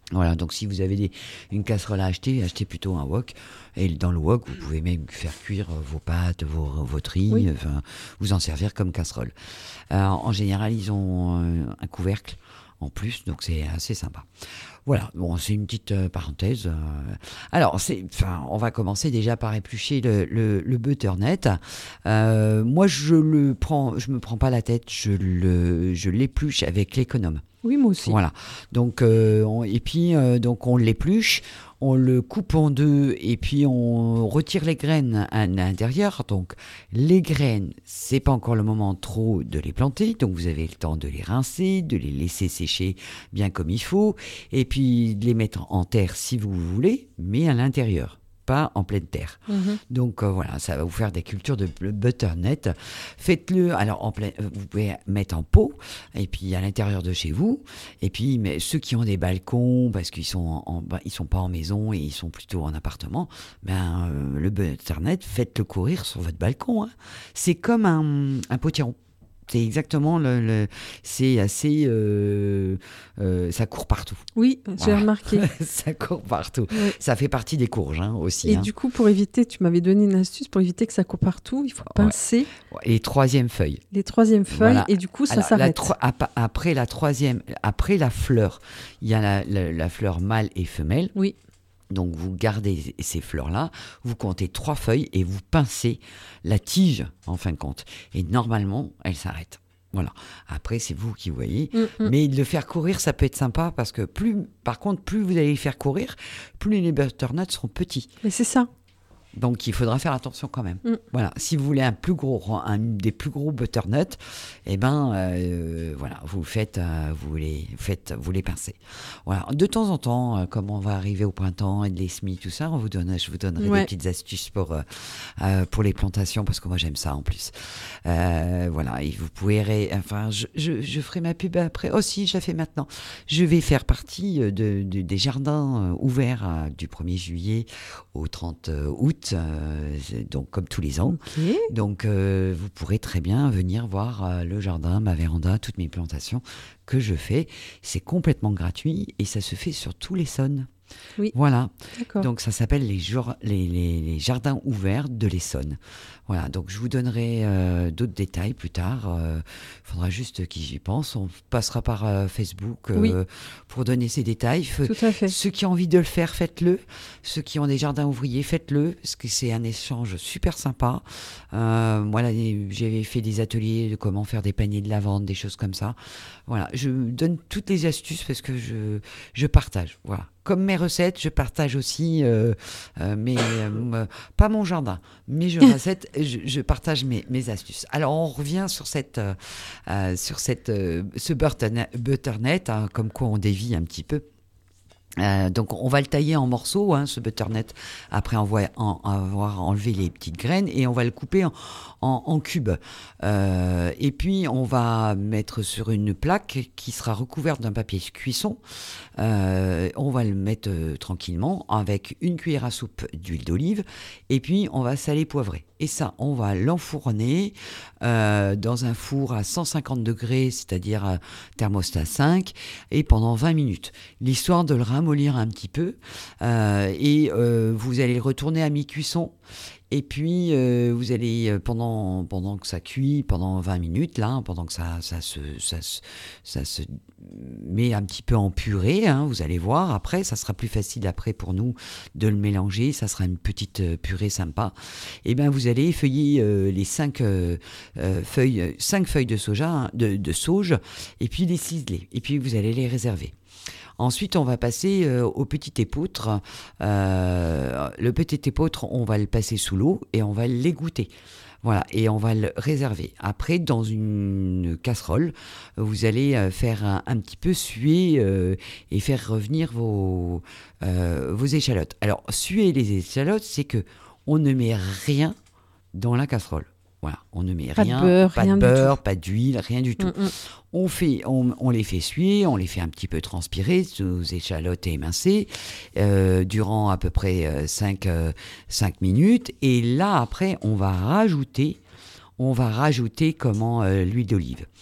Voilà, donc si vous avez des, une casserole à acheter, achetez plutôt un wok. Et dans le wok, vous pouvez même faire cuire vos pâtes, vos, votre riz, Oui. enfin, vous en servir comme casserole. Euh, en général, ils ont euh, un couvercle en plus, donc c'est assez sympa. Voilà, bon, c'est une petite euh, parenthèse. Euh. Alors, c'est, enfin, on va commencer déjà par éplucher le, le, le butternut. Euh, moi, je le prends, je me prends pas la tête, je le, je l'épluche avec l'économe. Oui, moi aussi. Voilà. Donc, euh, on, et puis, euh, donc on l'épluche, on le coupe en deux et puis on retire les graines à l'intérieur. Donc, les graines, c'est pas encore le moment trop de les planter. Donc, vous avez le temps de les rincer, de les laisser sécher bien comme il faut et puis de les mettre en terre si vous voulez, mais à l'intérieur. Pas en pleine terre. Mm-hmm. Donc euh, voilà, ça va vous faire des cultures de butternut. Faites-le, alors en plein, vous pouvez mettre en pot, et puis à l'intérieur de chez vous. Et puis mais ceux qui ont des balcons, parce qu'ils sont en, en, ils sont pas en maison et ils sont plutôt en appartement, ben euh, le butternut, faites-le courir sur votre balcon. Hein. C'est comme un, un potiron. C'est exactement le, le c'est assez euh, euh, ça court partout. Oui, j'ai Voilà. remarqué. Ça court partout. Ouais. Ça fait partie des courges hein, aussi. Et hein. du coup, pour éviter, tu m'avais donné une astuce, pour éviter que ça court partout, il faut pincer Les troisièmes feuilles. les troisièmes feuilles Voilà. et du coup, ça Alors, la s'arrête. tro- ap- après la troisième, après la fleur, il y a la, la, la fleur mâle et femelle. Oui. Donc vous gardez ces fleurs-là, vous comptez trois feuilles et vous pincez la tige en fin de compte. Et normalement, elle s'arrête. Voilà. Après, c'est vous qui voyez. Mm-mm. Mais de le faire courir, ça peut être sympa parce que plus, par contre, plus vous allez les faire courir, plus les butternuts seront petits. Mais c'est ça. Donc il faudra faire attention quand même. Mm. Voilà, si vous voulez un plus gros, un des plus gros butternuts, eh ben euh, voilà, vous faites, euh, vous les faites, vous les pincez. Voilà, de temps en temps, euh, comme on va arriver au printemps et de les semis, tout ça, on vous donne, je vous donnerai Ouais. des petites astuces pour euh, euh, pour les plantations parce que moi j'aime ça en plus. Euh, voilà, et vous pouvez, ré... enfin, je, je, je ferai ma pub après. Oh si, je la fais maintenant. Je vais faire partie de, de des jardins euh, ouverts euh, du premier juillet au trente août. Euh, donc comme tous les ans. Ok. Donc euh, vous pourrez très bien venir voir euh, le jardin, ma véranda, toutes mes plantations que je fais. C'est complètement gratuit et ça se fait sur tous les Essonnes. Oui. Voilà. D'accord. Donc ça s'appelle les, jour- les, les, les jardins ouverts de l'Essonne. Voilà, donc je vous donnerai euh, d'autres détails plus tard. Il euh, faudra juste qu'ils y pensent. On passera par euh, Facebook euh, Oui. pour donner ces détails. Fe- Tout à fait. Ceux qui ont envie de le faire, faites-le. Ceux qui ont des jardins ouvriers, faites-le. Parce que c'est un échange super sympa. Euh, moi, là, j'avais fait des ateliers de comment faire des paniers de lavande, des choses comme ça. Voilà, je donne toutes les astuces parce que je, je partage. Voilà. Comme mes recettes, je partage aussi euh, euh, mes, euh, pas mon jardin, mais je, recette, je, je partage mes, mes astuces. Alors on revient sur cette, euh, euh, sur cette, euh, ce butternut, butternut hein, comme quoi on dévie un petit peu. Euh, donc on va le tailler en morceaux, hein, ce butternut, après avoir, en, avoir enlevé les petites graines, et on va le couper en, en, en cubes. Euh, et puis on va mettre sur une plaque qui sera recouverte d'un papier cuisson. Euh, on va le mettre euh, tranquillement avec une cuillère à soupe d'huile d'olive, et puis on va saler poivrer. Et ça, on va l'enfourner euh, dans un four à cent cinquante degrés, c'est-à-dire euh, thermostat cinq, et pendant vingt minutes, l'histoire de le ramollir un petit peu. Euh, et euh, vous allez le retourner à mi-cuisson. Et puis, euh, vous allez, euh, pendant, pendant que ça cuit, pendant vingt minutes, là, pendant que ça, ça, se, ça, se, ça se met un petit peu en purée, hein, vous allez voir, après, ça sera plus facile après pour nous de le mélanger, ça sera une petite euh, purée sympa. Et bien, vous allez effeuiller euh, les cinq, euh, euh, feuilles, cinq feuilles de soja, hein, de, de sauge, et puis les ciseler, et puis vous allez les réserver. Ensuite, on va passer euh, au petit épeautre. Euh, le petit épeautre, on va le passer sous l'eau et on va l'égoutter. Voilà, et on va le réserver. Après, dans une casserole, vous allez faire un, un petit peu suer euh, et faire revenir vos, euh, vos échalotes. Alors, suer les échalotes, c'est que on ne met rien dans la casserole. Voilà, on ne met Pas rien, de beurre, pas rien de du beurre, tout. pas d'huile, rien du tout. Mm-mm. On, fait, on, on les fait suer, on les fait un petit peu transpirer sous échalotes émincées euh, durant à peu près cinq minutes. Et là, après, on va rajouter, on va rajouter comment, euh, l'huile d'olive.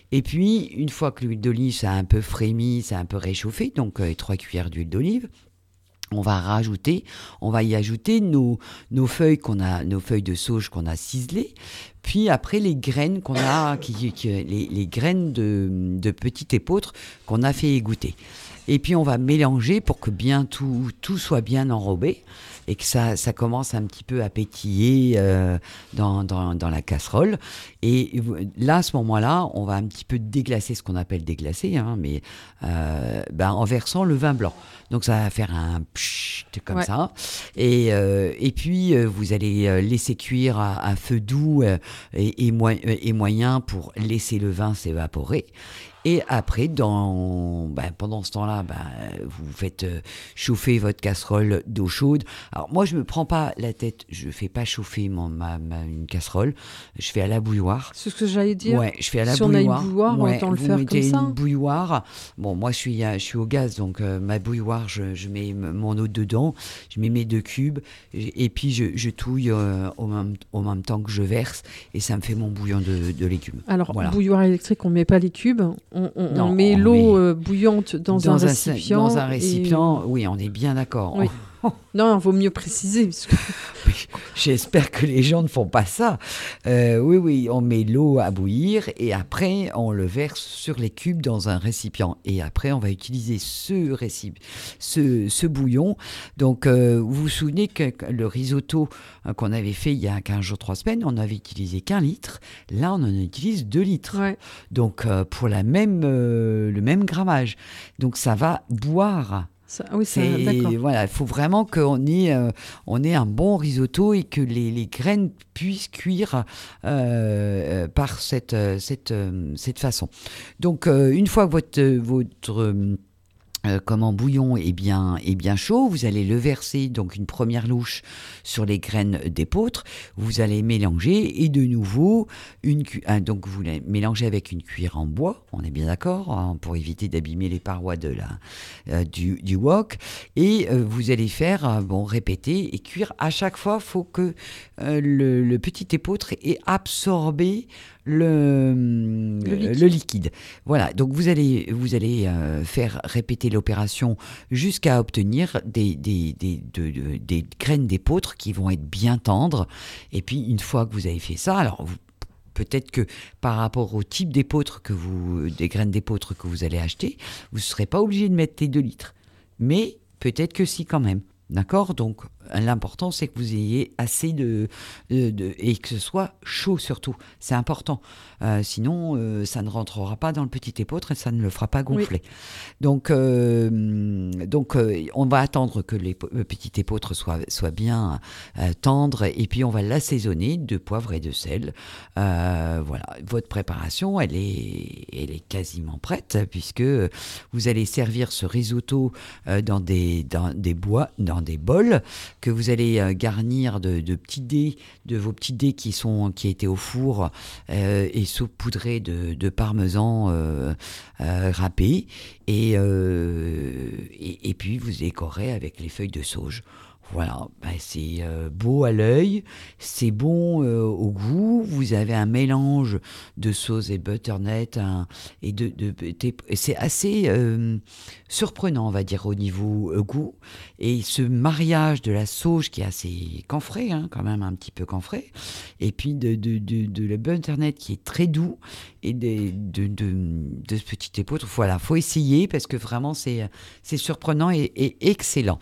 Et puis, une fois que l'huile d'olive, ça a un peu frémi, ça a un peu réchauffé, donc euh, trois cuillères d'huile d'olive, on va rajouter, on va y ajouter nos, nos feuilles qu'on a, nos feuilles de sauge qu'on a ciselées, puis après les graines qu'on a, qui, qui, les, les graines de, de petit épeautre qu'on a fait égoutter. Et puis on va mélanger pour que bien tout, tout soit bien enrobé et que ça, ça commence un petit peu à pétiller euh, dans, dans, dans la casserole. Et là, à ce moment-là, on va un petit peu déglacer, ce qu'on appelle déglacer, hein, mais euh, ben, en versant le vin blanc. Donc ça va faire un pchit comme ouais. ça. Et, euh, et puis, euh, vous allez laisser cuire à, à feu doux euh, et, et, mo- et moyen pour laisser le vin s'évaporer. Et après, dans, ben, pendant ce temps-là, ben, vous faites euh, chauffer votre casserole d'eau chaude. Alors moi, je ne me prends pas la tête, je ne fais pas chauffer mon, ma, ma, une casserole, je fais à la bouilloire. C'est ce que j'allais dire. Ouais, je fais à la si bouilloire. Si on a une bouilloire, ouais, autant le faire comme ça. Vous mettez une bouilloire. Bon, moi, je suis, je suis au gaz, donc euh, ma bouilloire, je, je mets mon eau dedans, je mets mes deux cubes, et, et puis je, je touille euh, au, même, au même temps que je verse, et ça me fait mon bouillon de, de légumes. Alors, voilà. Bouilloire électrique, on ne met pas les cubes. On, on, non, on met on l'eau met... euh, bouillante dans, dans un récipient. Dans un récipient, et... oui, on est bien d'accord. Oui. Non, il vaut mieux préciser. Parce que... oui, j'espère que les gens ne font pas ça. Euh, oui, oui, on met l'eau à bouillir et après, on le verse sur les cubes dans un récipient. Et après, on va utiliser ce, récip... ce, ce bouillon. Donc, euh, vous vous souvenez que le risotto hein, qu'on avait fait il y a quinze jours, trois semaines, on n'avait utilisé qu'un litre. Là, on en utilise deux litres. Ouais. Donc, euh, pour la même, euh, le même grammage. Donc, ça va boire. Ça, oui, c'est, d'accord. Voilà, il faut vraiment qu'on ait, euh, on ait un bon risotto et que les, les graines puissent cuire euh, par cette, cette, cette façon. Donc, euh, une fois que votre, votre euh, comment bouillon est bien, est bien chaud, vous allez le verser, donc une première louche sur les graines d'épeautre, vous allez mélanger et de nouveau, une cu- hein, donc vous les mélangez avec une cuillère en bois, on est bien d'accord, hein, pour éviter d'abîmer les parois de la, euh, du, du wok, et euh, vous allez faire, euh, bon, répéter et cuire. À chaque fois, il faut que euh, le, le petit épeautre ait absorbé le, le, liquide. le liquide. Voilà, donc vous allez, vous allez euh, faire répéter l'opération jusqu'à obtenir des, des, des, de, de, des graines d'épeautre qui vont être bien tendres. Et puis, une fois que vous avez fait ça, alors vous, peut-être que par rapport au type d'épeautre que vous, des graines d'épeautre que vous allez acheter, vous ne serez pas obligé de mettre les deux litres. Mais peut-être que si quand même. D'accord ? Donc, l'important, c'est que vous ayez assez de, de, de... et que ce soit chaud surtout. C'est important. Euh, sinon, euh, ça ne rentrera pas dans le petit épeautre et ça ne le fera pas gonfler. Oui. Donc, euh, donc euh, on va attendre que les, le petit épeautre soit, soit bien euh, tendre et puis on va l'assaisonner de poivre et de sel. Euh, voilà. Votre préparation, elle est, elle est quasiment prête puisque vous allez servir ce risotto euh, dans, des, dans des bois, dans des bols que vous allez euh, garnir de, de petits dés, de vos petits dés qui sont qui étaient au four euh, et saupoudrés de, de parmesan euh, euh, râpé et, euh, et et puis vous décorez avec les feuilles de sauge. Voilà, ben c'est euh, beau à l'œil, c'est bon euh, au goût. Vous avez un mélange de sauce et butternut hein, et de, de, de c'est assez euh, surprenant, on va dire, au niveau euh, goût. Et ce mariage de la sauge qui est assez camphré, hein, quand même un petit peu camphré, et puis de de de, de le butternut qui est très doux et de de de, de ce petit épeautre. Voilà, faut essayer parce que vraiment c'est c'est surprenant et, et excellent.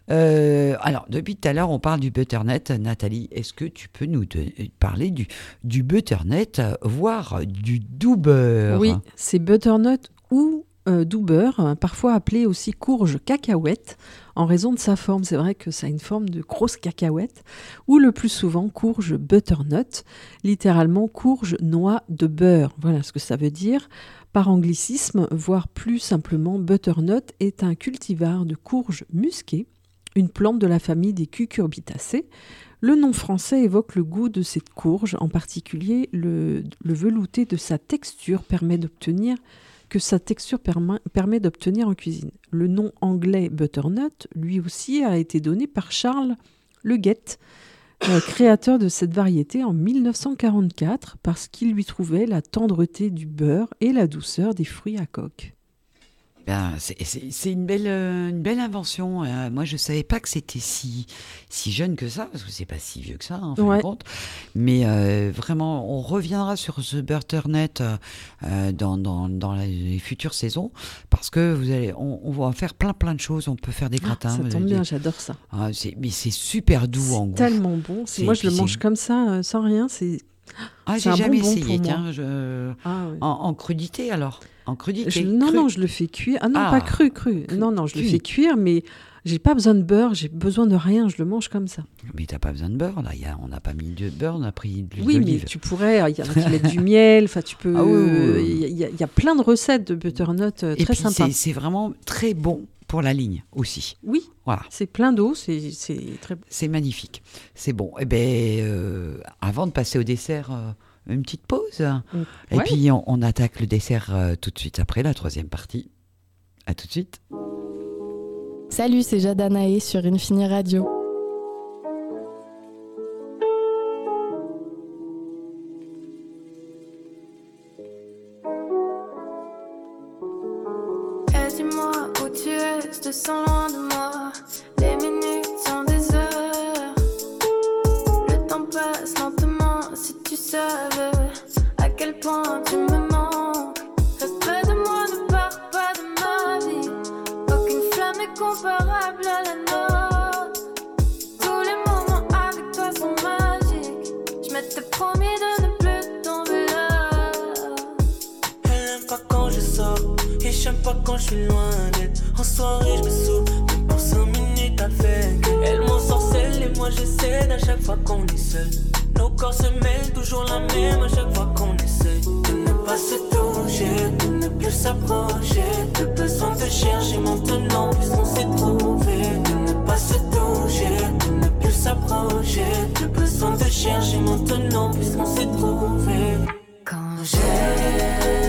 Euh, alors, depuis tout à l'heure, on parle du butternut. Nathalie, est-ce que tu peux nous de, parler du, du butternut, voire du doux beurre ? Oui, c'est butternut ou euh, doux beurre, parfois appelé aussi courge cacahuète, en raison de sa forme. C'est vrai que ça a une forme de grosse cacahuète, ou le plus souvent courge butternut, littéralement courge noix de beurre. Voilà ce que ça veut dire. Par anglicisme, voire plus simplement, butternut est un cultivar de courge musquée, une plante de la famille des cucurbitacées. Le nom français évoque le goût de cette courge, en particulier le, le velouté de sa texture permet d'obtenir, que sa texture permet, permet d'obtenir en cuisine. Le nom anglais butternut, lui aussi, a été donné par Charles Le Guet, euh, créateur de cette variété en mille neuf cent quarante-quatre parce qu'il lui trouvait la tendreté du beurre et la douceur des fruits à coque. Ben, c'est, c'est, c'est une belle, euh, une belle invention. Euh, moi, je savais pas que c'était si, si jeune que ça, parce que c'est pas si vieux que ça, en fin Ouais. de compte. Mais euh, vraiment, on reviendra sur ce Butternut euh, dans, dans, dans les futures saisons, parce que vous allez, on, on va faire plein, plein de choses. On peut faire des gratins. Ça vous tombe allez bien, dire. j'adore ça. Ah, c'est, mais c'est super doux C'est en goût. tellement bon. C'est- C'est- moi, je le puis mange c'est- comme ça, euh, sans rien. C'est Ah, c'est j'ai un jamais bonbon essayé. pour moi. Tiens, je... ah, ouais. en, en crudité alors. En crudité. Je- non, cru. non, je le fais cuire. Ah non, Ah, pas cru, cru. cru. Non, non, je le Cuit. fais cuire, mais j'ai pas besoin de beurre, j'ai besoin de rien, je le mange comme ça. Mais t'as pas besoin de beurre là. Il y a, on n'a pas mis de beurre, on a pris de l'huile Oui, mais d'olive. tu pourrais, il y en a qui mettent du miel, enfin tu peux... Ah oui, oui, oui. Il y, a- il y a plein de recettes de butternut euh, Et très puis sympas. c'est, c'est vraiment très bon pour la ligne aussi. Oui, Voilà, c'est plein d'eau, c'est c'est très... c'est magnifique. C'est bon. Et ben, euh, avant de passer au dessert, euh, une petite pause. Et Ouais. puis on, on attaque le dessert euh, tout de suite après la troisième partie. À tout de suite. Salut, c'est Jade Anaé sur Infini Radio. Et dis-moi où tu es, je te sens loin de moi. Les minutes sont des heures. Le temps passe lentement. Si tu savais à quel point tu me manques. Reste près de moi, ne pars pas de ma vie. Aucune flamme n'est comparable à la nôtre. Tous les moments avec toi sont magiques. Je m'étais promis de ne plus tomber là. Elle aime pas quand je sors et j'aime pas quand je suis loin d'elle. En soirée je me saoule, même pour cinq minutes avec elle. Elle m'ensorcelle et moi je cède à chaque fois qu'on est seul. Nos corps se mêlent, toujours la même à chaque fois qu'on essaie de ne pas se toucher, de ne plus s'approcher. Le besoin de chercher maintenant puisqu'on s'est trouvé. De ne pas se toucher, de ne plus s'approcher. Le besoin de chercher maintenant puisqu'on s'est trouvé. Quand j'ai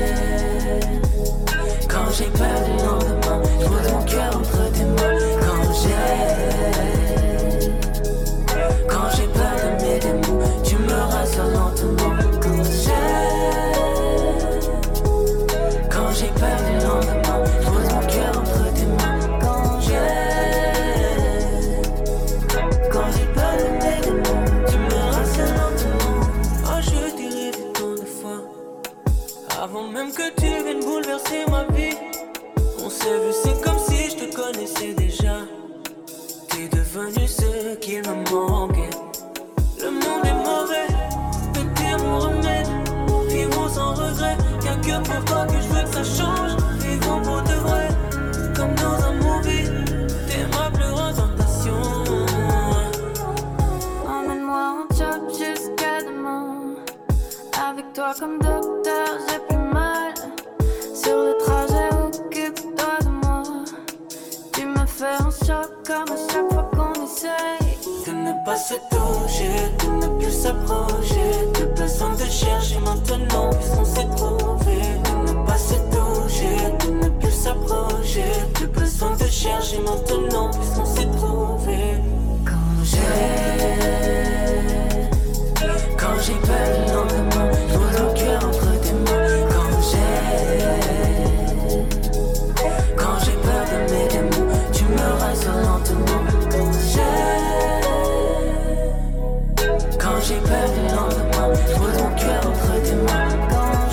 Quand j'ai peur du lendemain, je pose mon cœur entre tes mains. Quand j'ai Quand j'ai peur de mes démons, tu me rassures lentement. Quand j'ai Quand j'ai peur du lendemain, je pose mon cœur entre tes mains. Quand j'ai Quand j'ai peur de mes démons, tu me rassures lentement. Oh, je t'ai rêvé tant de fois, avant même que tu viennes bouleverser ma vie. On s'est vu, c'est comme si je te connaissais déjà. T'es devenu ce qu'il me manquait. Le monde est mauvais, mais t'es mon remède. Vivons sans regret, y'a que pour toi que je veux que ça change. Vivons pour de vrai, comme dans un movie. T'es ma plus grande tentation. Emmène-moi en job jusqu'à demain. Avec toi comme docteur, j'ai plus mal. Sur le trajet, occupe-toi de moi. Tu me fais un choc comme à chaque fois qu'on essaye. De ne pas se toucher, de ne plus s'approcher. Le besoin de chercher maintenant puisqu'on s'est trouvé. De ne pas se toucher, de ne plus s'approcher. Le besoin de chercher maintenant puisqu'on s'est trouvé. Quand j'ai Quand j'ai peur du lendemain, je pose mon cœur entre tes mains. Quand j'ai Quand j'ai peur de mes démons, tu me rassures lentement. Quand j'ai Quand j'ai peur du lendemain, je pose mon cœur entre tes mains. Quand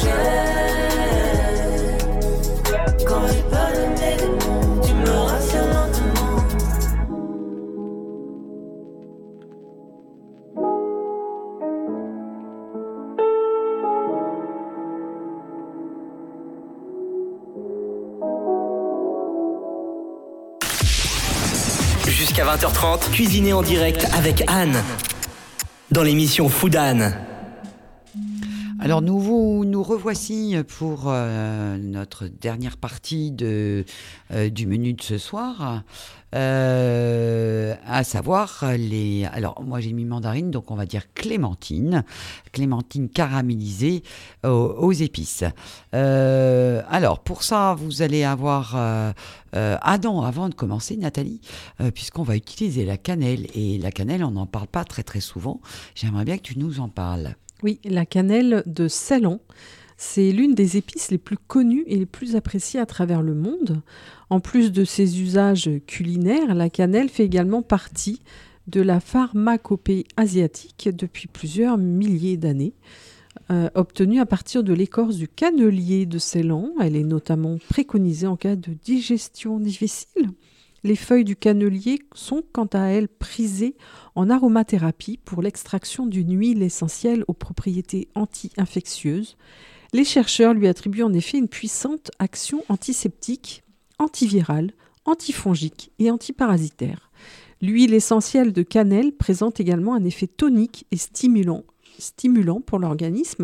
j'ai Quand j'ai peur de mes démons, tu me rassures lentement. Jusqu'à vingt heures trente, cuisinez en direct avec Anne dans l'émission Food Anne. Alors nous vous, nous revoici pour euh, notre dernière partie de, euh, du menu de ce soir. Euh, à savoir les... Alors, moi, j'ai mis mandarine, donc on va dire clémentine. Clémentine caramélisée aux, aux épices. Euh, alors, pour ça, vous allez avoir... Euh, euh, ah non, avant de commencer, Nathalie, euh, puisqu'on va utiliser la cannelle. Et la cannelle, on n'en parle pas très, très souvent. J'aimerais bien que tu nous en parles. Oui, la cannelle de Ceylan. C'est l'une des épices les plus connues et les plus appréciées à travers le monde. En plus de ses usages culinaires, la cannelle fait également partie de la pharmacopée asiatique depuis plusieurs milliers d'années. Euh, obtenue à partir de l'écorce du cannelier de Ceylan, elle est notamment préconisée en cas de digestion difficile. Les feuilles du cannelier sont quant à elles prisées en aromathérapie pour l'extraction d'une huile essentielle aux propriétés anti-infectieuses. Les chercheurs lui attribuent en effet une puissante action antiseptique, antivirale, antifongique et antiparasitaire. L'huile essentielle de cannelle présente également un effet tonique et stimulant, stimulant pour l'organisme.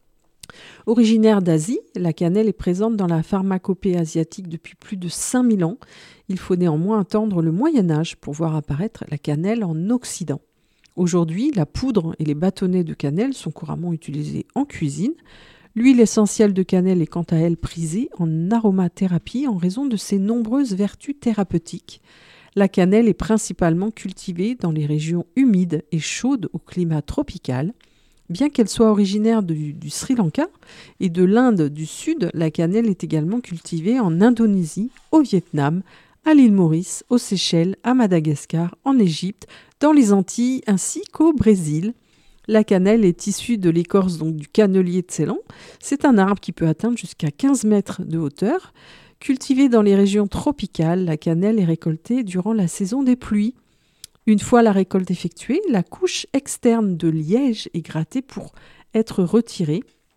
Originaire d'Asie, la cannelle est présente dans la pharmacopée asiatique depuis plus de cinq mille ans. Il faut néanmoins attendre le Moyen-Âge pour voir apparaître la cannelle en Occident. Aujourd'hui, la poudre et les bâtonnets de cannelle sont couramment utilisés en cuisine. L'huile essentielle de cannelle est quant à elle prisée en aromathérapie en raison de ses nombreuses vertus thérapeutiques. La cannelle est principalement cultivée dans les régions humides et chaudes au climat tropical. Bien qu'elle soit originaire du, du Sri Lanka et de l'Inde du Sud, la cannelle est également cultivée en Indonésie, au Vietnam, à l'île Maurice, aux Seychelles, à Madagascar, en Égypte, dans les Antilles ainsi qu'au Brésil. La cannelle est issue de l'écorce donc, du cannelier de Ceylan. C'est un arbre qui peut atteindre jusqu'à quinze mètres de hauteur. Cultivée dans les régions tropicales, la cannelle est récoltée durant la saison des pluies. Une fois la récolte effectuée, la couche externe de liège est grattée pour être retirée.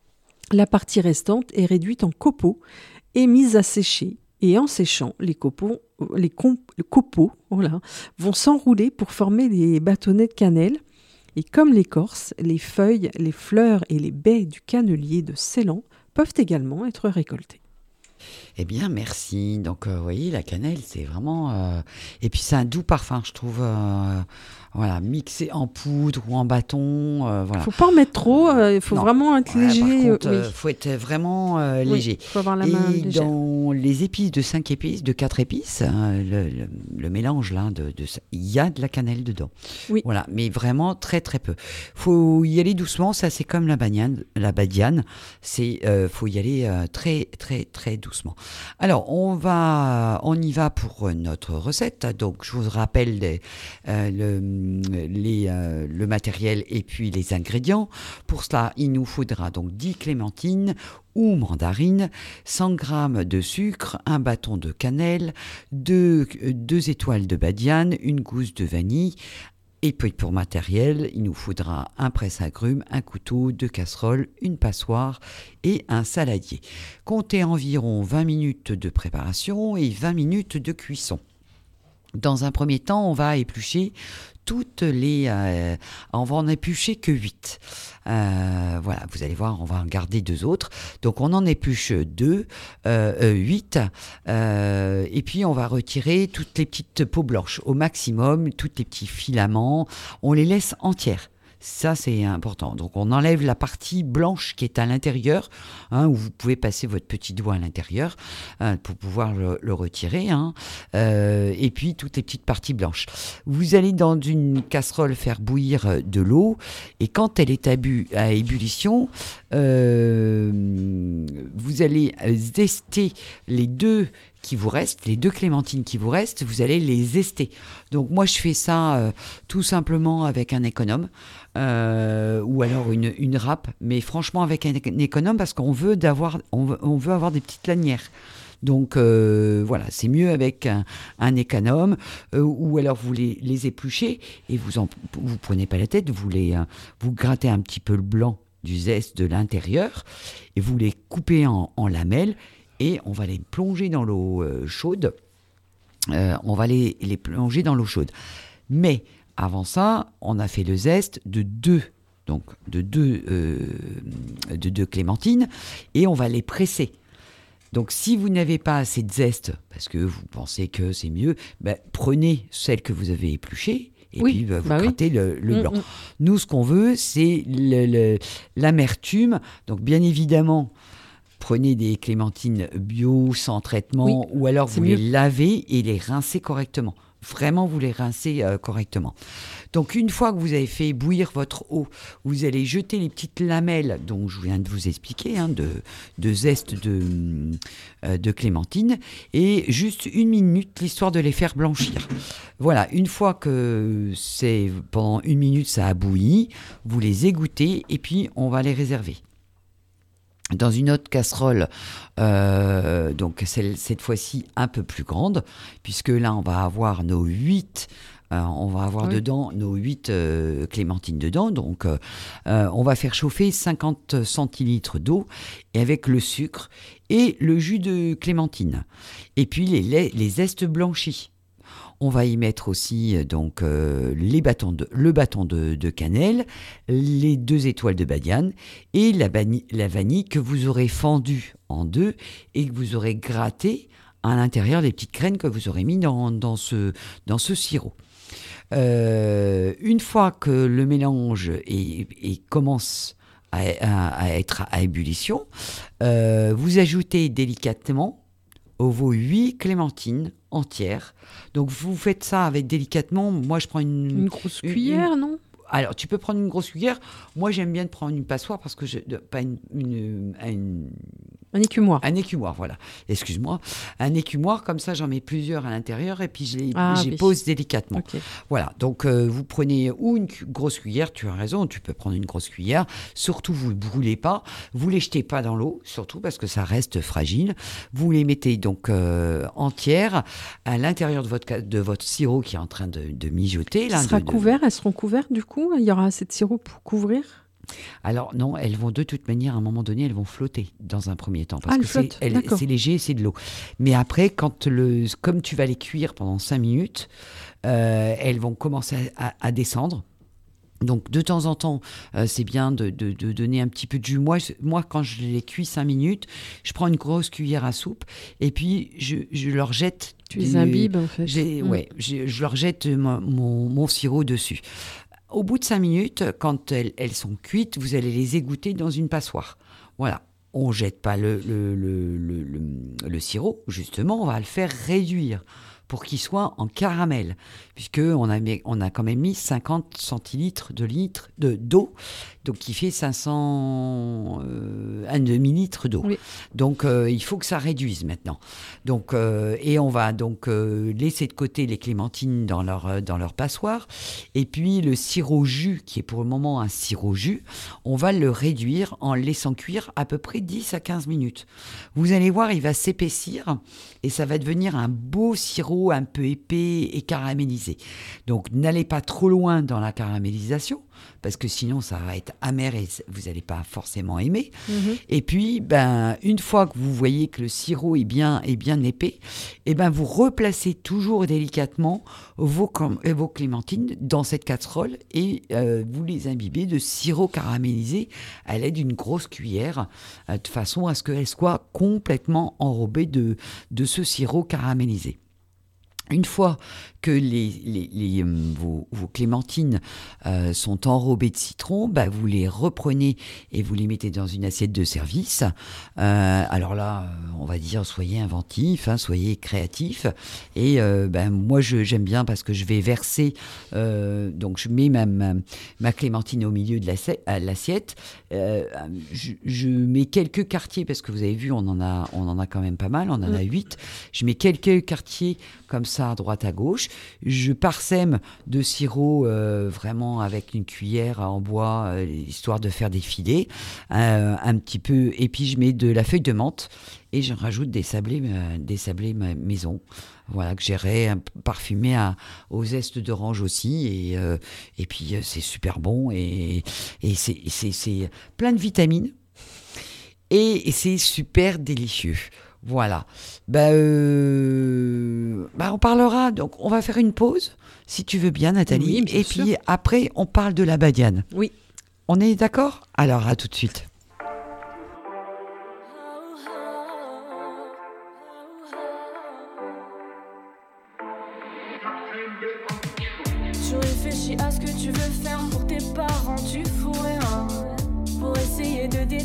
La partie restante est réduite en copeaux et mise à sécher. Et en séchant, les copeaux, les com- les copeaux voilà, vont s'enrouler pour former des bâtonnets de cannelle. Et comme l'écorce, les feuilles, les fleurs et les baies du cannelier de Ceylan peuvent également être récoltées. Eh bien, merci. Donc, euh, vous voyez, la cannelle, c'est vraiment... Euh... Et puis, c'est un doux parfum, je trouve. Euh... Voilà, mixé en poudre ou en bâton. Euh, voilà. Il ne faut pas en mettre trop, il euh, faut non. vraiment être ouais, léger. Par contre, il oui. euh, faut être vraiment euh, léger. Il faut avoir la main Et légère. dans les épices de cinq épices, de quatre épices, hein, le, le, le mélange, là, de, de, il y a de la cannelle dedans. Oui. Voilà, mais vraiment très, très peu. Il faut y aller doucement. Ça, c'est comme la badiane. La badiane, il euh, faut y aller euh, très, très, très doucement. Alors, on, va, on y va pour notre recette. Donc, je vous rappelle les, euh, le, les, euh, le matériel et puis les ingrédients. Pour cela, il nous faudra donc dix clémentines ou mandarines, cent grammes de sucre, un bâton de cannelle, deux, deux étoiles de badiane, une gousse de vanille. Et puis pour matériel, il nous faudra un presse-agrumes, un couteau, deux casseroles, une passoire et un saladier. Comptez environ vingt minutes de préparation et vingt minutes de cuisson. Dans un premier temps, on va éplucher toutes les... Euh, on va en éplucher que huit. Euh, voilà, vous allez voir, on va en garder deux autres. Donc, on en épluche deux, euh, huit. Euh, et puis, on va retirer toutes les petites peaux blanches au maximum, tous les petits filaments. On les laisse entières. Ça, c'est important. Donc, on enlève la partie blanche qui est à l'intérieur, hein, où vous pouvez passer votre petit doigt à l'intérieur hein, pour pouvoir le, le retirer. Hein. Euh, et puis, toutes les petites parties blanches. Vous allez dans une casserole faire bouillir de l'eau. Et quand elle est à, bu- à ébullition, euh, vous allez zester les deux qui vous restent, les deux clémentines qui vous restent, vous allez les zester. Donc moi je fais ça euh, tout simplement avec un économe euh, ou alors une, une râpe, mais franchement avec un économe parce qu'on veut, d'avoir, on veut, on veut avoir des petites lanières. Donc euh, voilà, c'est mieux avec un, un économe euh, ou alors vous les, les épluchez et vous en, vous prenez pas la tête, vous, les, euh, vous grattez un petit peu le blanc du zeste de l'intérieur et vous les coupez en, en lamelles. Et on va les plonger dans l'eau euh, chaude. Euh, on va les, les plonger dans l'eau chaude. Mais avant ça, on a fait le zeste de deux, donc de deux, euh, de deux clémentines, et on va les presser. Donc, si vous n'avez pas assez de zeste, parce que vous pensez que c'est mieux, ben, prenez celle que vous avez épluchée et Oui, puis ben, vous bah oui. grattez le, le Mm, blanc. mm. Nous, ce qu'on veut, c'est le- le- l'amertume. Donc, bien évidemment, prenez des clémentines bio, sans traitement, Oui, ou alors c'est vous mieux. les lavez et les rincez correctement. Vraiment, vous les rincez euh, correctement. Donc, une fois que vous avez fait bouillir votre eau, vous allez jeter les petites lamelles dont je viens de vous expliquer, hein, de, de zeste de, euh, de clémentine, et juste une minute, l'histoire de les faire blanchir. Voilà, une fois que c'est pendant une minute, ça a bouilli, vous les égouttez et puis on va les réserver. Dans une autre casserole, euh, donc celle, cette fois-ci un peu plus grande, puisque là on va avoir nos huit, euh, on va avoir Oui. dedans nos huit euh, clémentines dedans, donc euh, euh, on va faire chauffer cinquante centilitres d'eau et avec le sucre et le jus de clémentine, et puis les, laits- les zestes blanchis. On va y mettre aussi euh, donc euh, les bâtons de, le bâton de, de cannelle, les deux étoiles de badiane et la, bani- la vanille que vous aurez fendue en deux et que vous aurez gratté à l'intérieur des petites graines que vous aurez mis dans, dans, ce, dans ce sirop. Euh, une fois que le mélange est, est- commence à, à- à être à ébullition, euh, vous ajoutez délicatement vos huit clémentines entières. Donc vous faites ça avec délicatement. Moi je prends une, Une grosse une- cuillère, non? Alors tu peux prendre une grosse cuillère. Moi j'aime bien de prendre une passoire parce que je de- pas une, une- une- Un écumoire. un écumoire, voilà. Excuse-moi, un écumoire comme ça j'en mets plusieurs à l'intérieur et puis je les, Ah, je les oui. pose délicatement. Ok. Voilà, donc euh, vous prenez ou une cu- grosse cuillère, tu as raison, tu peux prendre une grosse cuillère, surtout vous ne brûlez pas, vous les jetez pas dans l'eau, surtout parce que ça reste fragile, vous les mettez donc euh, entières à l'intérieur de votre, ca- de votre sirop qui est en train de, de mijoter. Là, Ce sera de- de- couvert, elles seront couvertes du coup? Il y aura assez de sirop pour couvrir? Alors non, elles vont de toute manière, à un moment donné, elles vont flotter dans un premier temps, parce Ah, elles que c'est, flottent, elles- d'accord. c'est léger, c'est de l'eau. Mais après, quand le, comme tu vas les cuire pendant cinq minutes, euh, elles vont commencer à, à- à descendre. Donc de temps en temps, euh, c'est bien de, de- de donner un petit peu de jus. Moi, je- moi, quand je les cuis cinq minutes, je prends une grosse cuillère à soupe et puis je, je leur jette. Tu du- les imbibes en fait. j'ai- Mm. ouais, j'ai- je leur jette mon, mon- mon sirop dessus. Au bout de cinq minutes, quand elles, elles sont cuites, vous allez les égoutter dans une passoire. Voilà. On ne jette pas le, le, le, le, le- le sirop, justement, on va le faire réduire pour qu'il soit en caramel, puisqu'on a, mis- on a quand même mis cinquante centilitres de litre de, d'eau, donc qui fait cinq cents, euh, un demi-litre d'eau. Oui. Donc euh, il faut que ça réduise maintenant. Donc, euh, et on va donc euh, laisser de côté les clémentines dans leur, euh, dans leur passoire, et puis le sirop jus, qui est pour le moment un sirop jus, on va le réduire en le laissant cuire à peu près dix à quinze minutes. Vous allez voir, il va s'épaissir, et ça va devenir un beau sirop un peu épais et caramélisé. Donc n'allez pas trop loin dans la caramélisation, parce que sinon ça va être amer et vous n'allez pas forcément aimer. Mhm. Et puis, ben, une fois que vous voyez que le sirop est bien, est bien épais, et ben, vous replacez toujours délicatement vos, clem- euh, vos clémentines dans cette casserole et euh, vous les imbibez de sirop caramélisé à l'aide d'une grosse cuillère, euh, de façon à ce qu'elles soient complètement enrobées de, de ce sirop caramélisé. Une fois que les, les, les, euh, vos, vos clémentines euh, sont enrobées de citron, bah, vous les reprenez et vous les mettez dans une assiette de service. Euh, alors là, euh, on va dire, soyez inventifs, hein, soyez créatifs. Et euh, ben, moi, je, j'aime bien parce que je vais verser, euh, donc je mets ma, ma, ma clémentine au milieu de l'assi- à l'assiette. Euh, je, je mets quelques quartiers, parce que vous avez vu, on en a, on en a quand même pas mal, on en a huit. Je mets quelques quartiers comme ça à droite à gauche. Je parsème de sirop euh, vraiment avec une cuillère en bois, euh, histoire de faire des filets, euh, un petit peu, et puis je mets de la feuille de menthe et je rajoute des sablés, euh, des sablés ma- maison, voilà, que j'irai parfumer à, aux zestes d'orange aussi, et, euh, et puis euh, c'est super bon, et, et c'est, c'est, c'est plein de vitamines et, et c'est super délicieux. Voilà. Bah, euh, bah, on parlera. Donc, on va faire une pause, si tu veux bien, Nathalie. Oui, bien et sûr. puis après, on parle de la badiane. Oui. On est d'accord ? Alors, à tout de suite.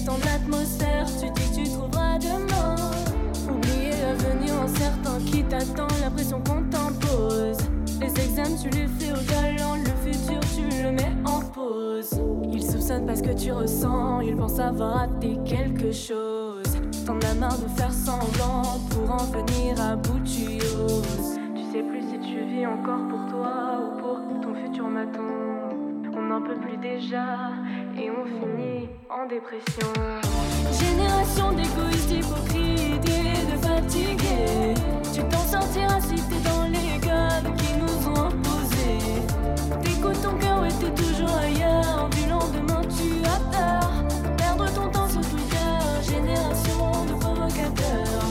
est en atmosphère, tu dis que tu trouveras demain. Oublier l'avenir incertain qui t'attend, la pression qu'on t'impose. Les examens tu les fais au talent, le futur tu le mets en pause. Ils soupçonnent parce que tu ressens, ils pensent avoir raté quelque chose. T'en as marre de faire semblant, pour en venir à bout tu oses. Tu sais plus si tu vis encore pour toi ou pour ton futur maton. On n'en peut plus déjà et on finit en dépression. Génération d'égoïstes, d'hypocrites et de fatigués. Tu t'en sortiras si t'es dans les codes qui nous ont imposés. T'écoutes ton cœur, ouais t'es toujours ailleurs. Du lendemain tu as peur. Perdre ton temps sur Twitter. Génération de provocateurs.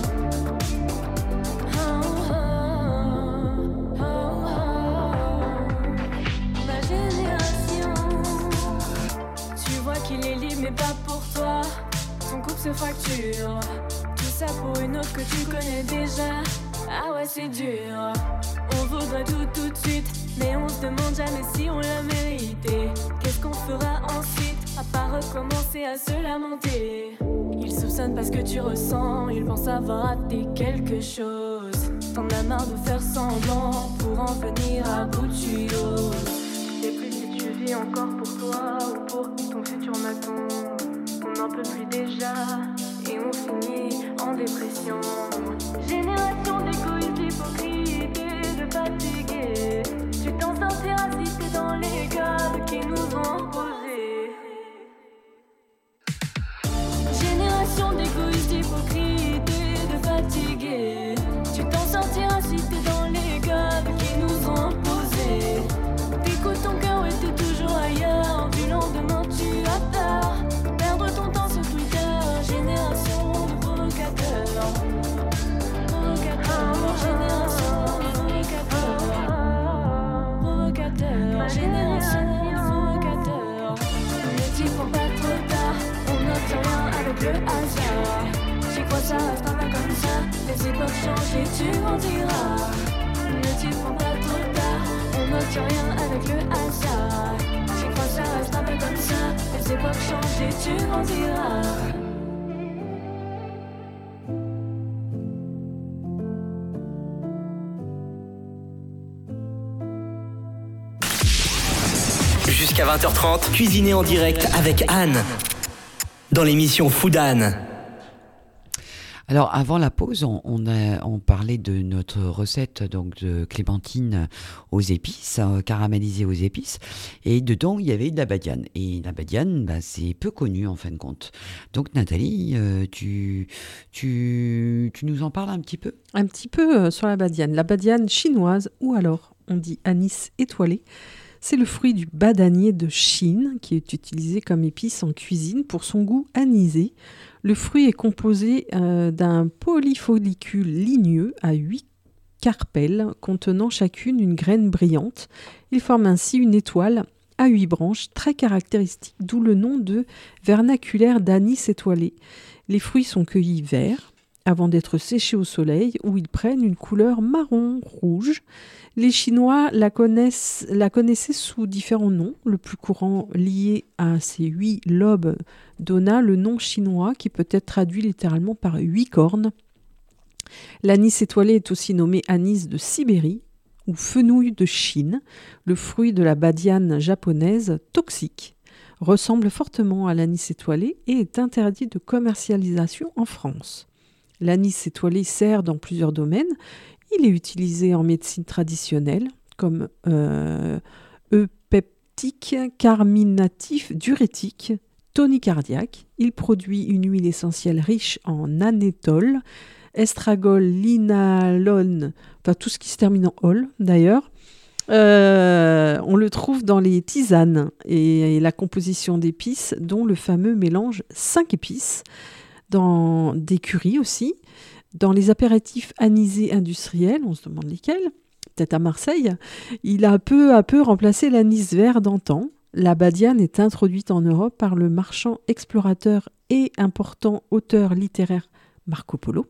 Oh, oh, oh, oh. Ma génération. Tu vois qu'il est libre mais pas pour toi. Ton couple se fracture. Tout ça pour une autre que tu connais déjà. Ah ouais c'est dur. On voudrait tout tout de suite, mais on se demande jamais si on l'a mérité. Qu'est-ce qu'on fera ensuite, à part recommencer à se lamenter. Ils soupçonnent parce que tu ressens, ils pensent avoir raté quelque chose. T'en as marre de faire semblant, pour en venir à bout tu oses. Tu sais plus si tu vis encore pour toi ou pour ton futur maton. On n'en peut plus déjà et on finit en dépression. Génération d'égoïstes, d'hypocrites et de fatigués. Tu t'en sortiras si t'es dans les codes qui nous ont imposés. Génération d'égoïstes, d'hypocrites et de fatigués. Tu t'en sortiras si t'es dans les codes qui nous ont imposés. T'écoutes ton cœur, ouais t'es toujours ailleurs. Du lendemain tu as peur. Perdre ton temps sur Twitter. Génération de provocateurs. Provocateurs. Génération de provocateurs. Provocateurs. Génération de provocateurs. Ne t'y prends pas trop tard. On n'obtient rien avec le hasard. J'y crois, ça reste un peu comme ça. Les époques changent et tu grandiras. Ne t'y prends pas trop tard. On n'obtient rien avec le hasard. J'y crois, ça reste un peu comme ça. Les époques changent et tu grandiras. Jusqu'à vingt heures trente, cuisinez en direct avec Anne dans l'émission Food Anne. Alors avant la pause, on, on, a, on parlait de notre recette donc de clémentine aux épices, euh, caramélisée aux épices, et dedans il y avait de la badiane. Et la badiane, bah, c'est peu connu en fin de compte. Donc Nathalie, euh, tu, tu, tu nous en parles un petit peu ? Un petit peu euh, sur la badiane. La badiane chinoise, ou alors on dit anis étoilé. C'est le fruit du badanier de Chine qui est utilisé comme épice en cuisine pour son goût anisé. Le fruit est composé euh, d'un polyfollicule ligneux à huit carpelles contenant chacune une graine brillante. Il forme ainsi une étoile à huit branches très caractéristique, d'où le nom de vernaculaire d'anis étoilé. Les fruits sont cueillis verts avant d'être séchés au soleil où ils prennent une couleur marron-rouge. Les Chinois la, connaissent, la connaissaient sous différents noms. Le plus courant lié à ces huit lobes donna le nom chinois qui peut être traduit littéralement par huit cornes. L'anis étoilé est aussi nommé anis de Sibérie ou fenouil de Chine. Le fruit de la badiane japonaise toxique ressemble fortement à l'anis étoilé et est interdit de commercialisation en France. L'anis étoilé sert dans plusieurs domaines. Il est utilisé en médecine traditionnelle comme euh, eupeptique, carminatif, diurétique, tonicardiaque. Il produit une huile essentielle riche en anétol, estragol, linalone, enfin tout ce qui se termine en ol d'ailleurs. Euh, on le trouve dans les tisanes et, et la composition d'épices, dont le fameux mélange cinq épices, dans des currys aussi. Dans les apéritifs anisés industriels, on se demande lesquels, peut-être à Marseille, il a peu à peu remplacé l'anis vert d'antan. La badiane est introduite en Europe par le marchand explorateur et important auteur littéraire Marco Polo.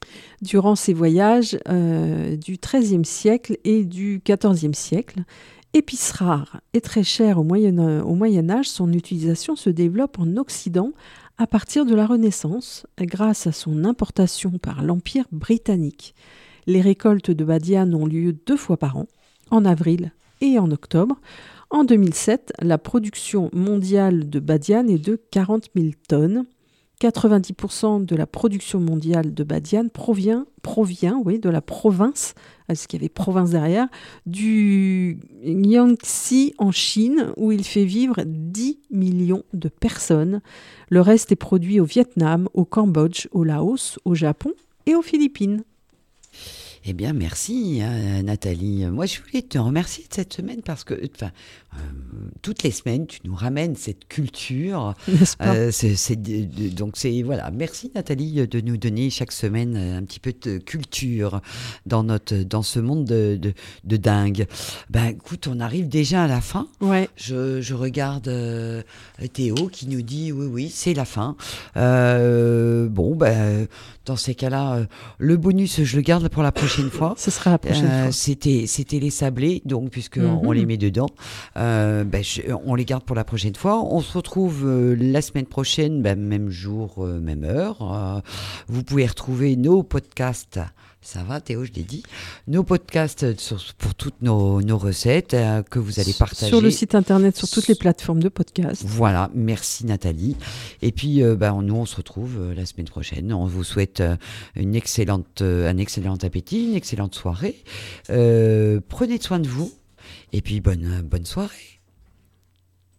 Durant ses voyages euh, du treizième siècle et du quatorzième siècle, Épice rare et très chère au Moyen, au Moyen Âge, son utilisation se développe en Occident à partir de la Renaissance, grâce à son importation par l'Empire britannique. Les récoltes de badiane ont lieu deux fois par an, en avril et en octobre. En deux mille sept, la production mondiale de badiane est de quarante mille tonnes. quatre-vingt-dix pour cent de la production mondiale de badiane provient, provient oui, de la province, parce qu'il y avait province derrière, du Jiangxi en Chine, où il fait vivre dix millions de personnes. Le reste est produit au Vietnam, au Cambodge, au Laos, au Japon et aux Philippines. Eh bien, merci hein, Nathalie. Moi, je voulais te remercier de cette semaine parce que, enfin, euh, toutes les semaines, tu nous ramènes cette culture. N'est-ce pas ? euh, c'est, c'est, donc, c'est voilà. Merci Nathalie de nous donner chaque semaine un petit peu de culture dans notre, dans ce monde de, de, de dingue. Ben, écoute, on arrive déjà à la fin. Ouais. Je, je regarde euh, Théo qui nous dit oui, oui, c'est la fin. Euh, bon, ben, dans ces cas-là, euh, le bonus, je le garde pour la prochaine fois. Ce sera la prochaine euh, fois. C'était, c'était les sablés, donc, puisqu'on Mm-hmm. on les met dedans. Euh, ben, je, on les garde pour la prochaine fois. On se retrouve euh, la semaine prochaine, ben, même jour, euh, même heure. Euh, vous pouvez retrouver nos podcasts. Ça va Théo, je l'ai dit. Nos podcasts sur, pour toutes nos, nos recettes euh, que vous allez partager. Sur le site internet, sur toutes les plateformes de podcast. Voilà, merci Nathalie. Et puis, euh, bah, nous, on se retrouve euh, la semaine prochaine. On vous souhaite euh, une excellente, euh, un excellent appétit, une excellente soirée. Euh, prenez soin de vous. Et puis, bonne, bonne soirée.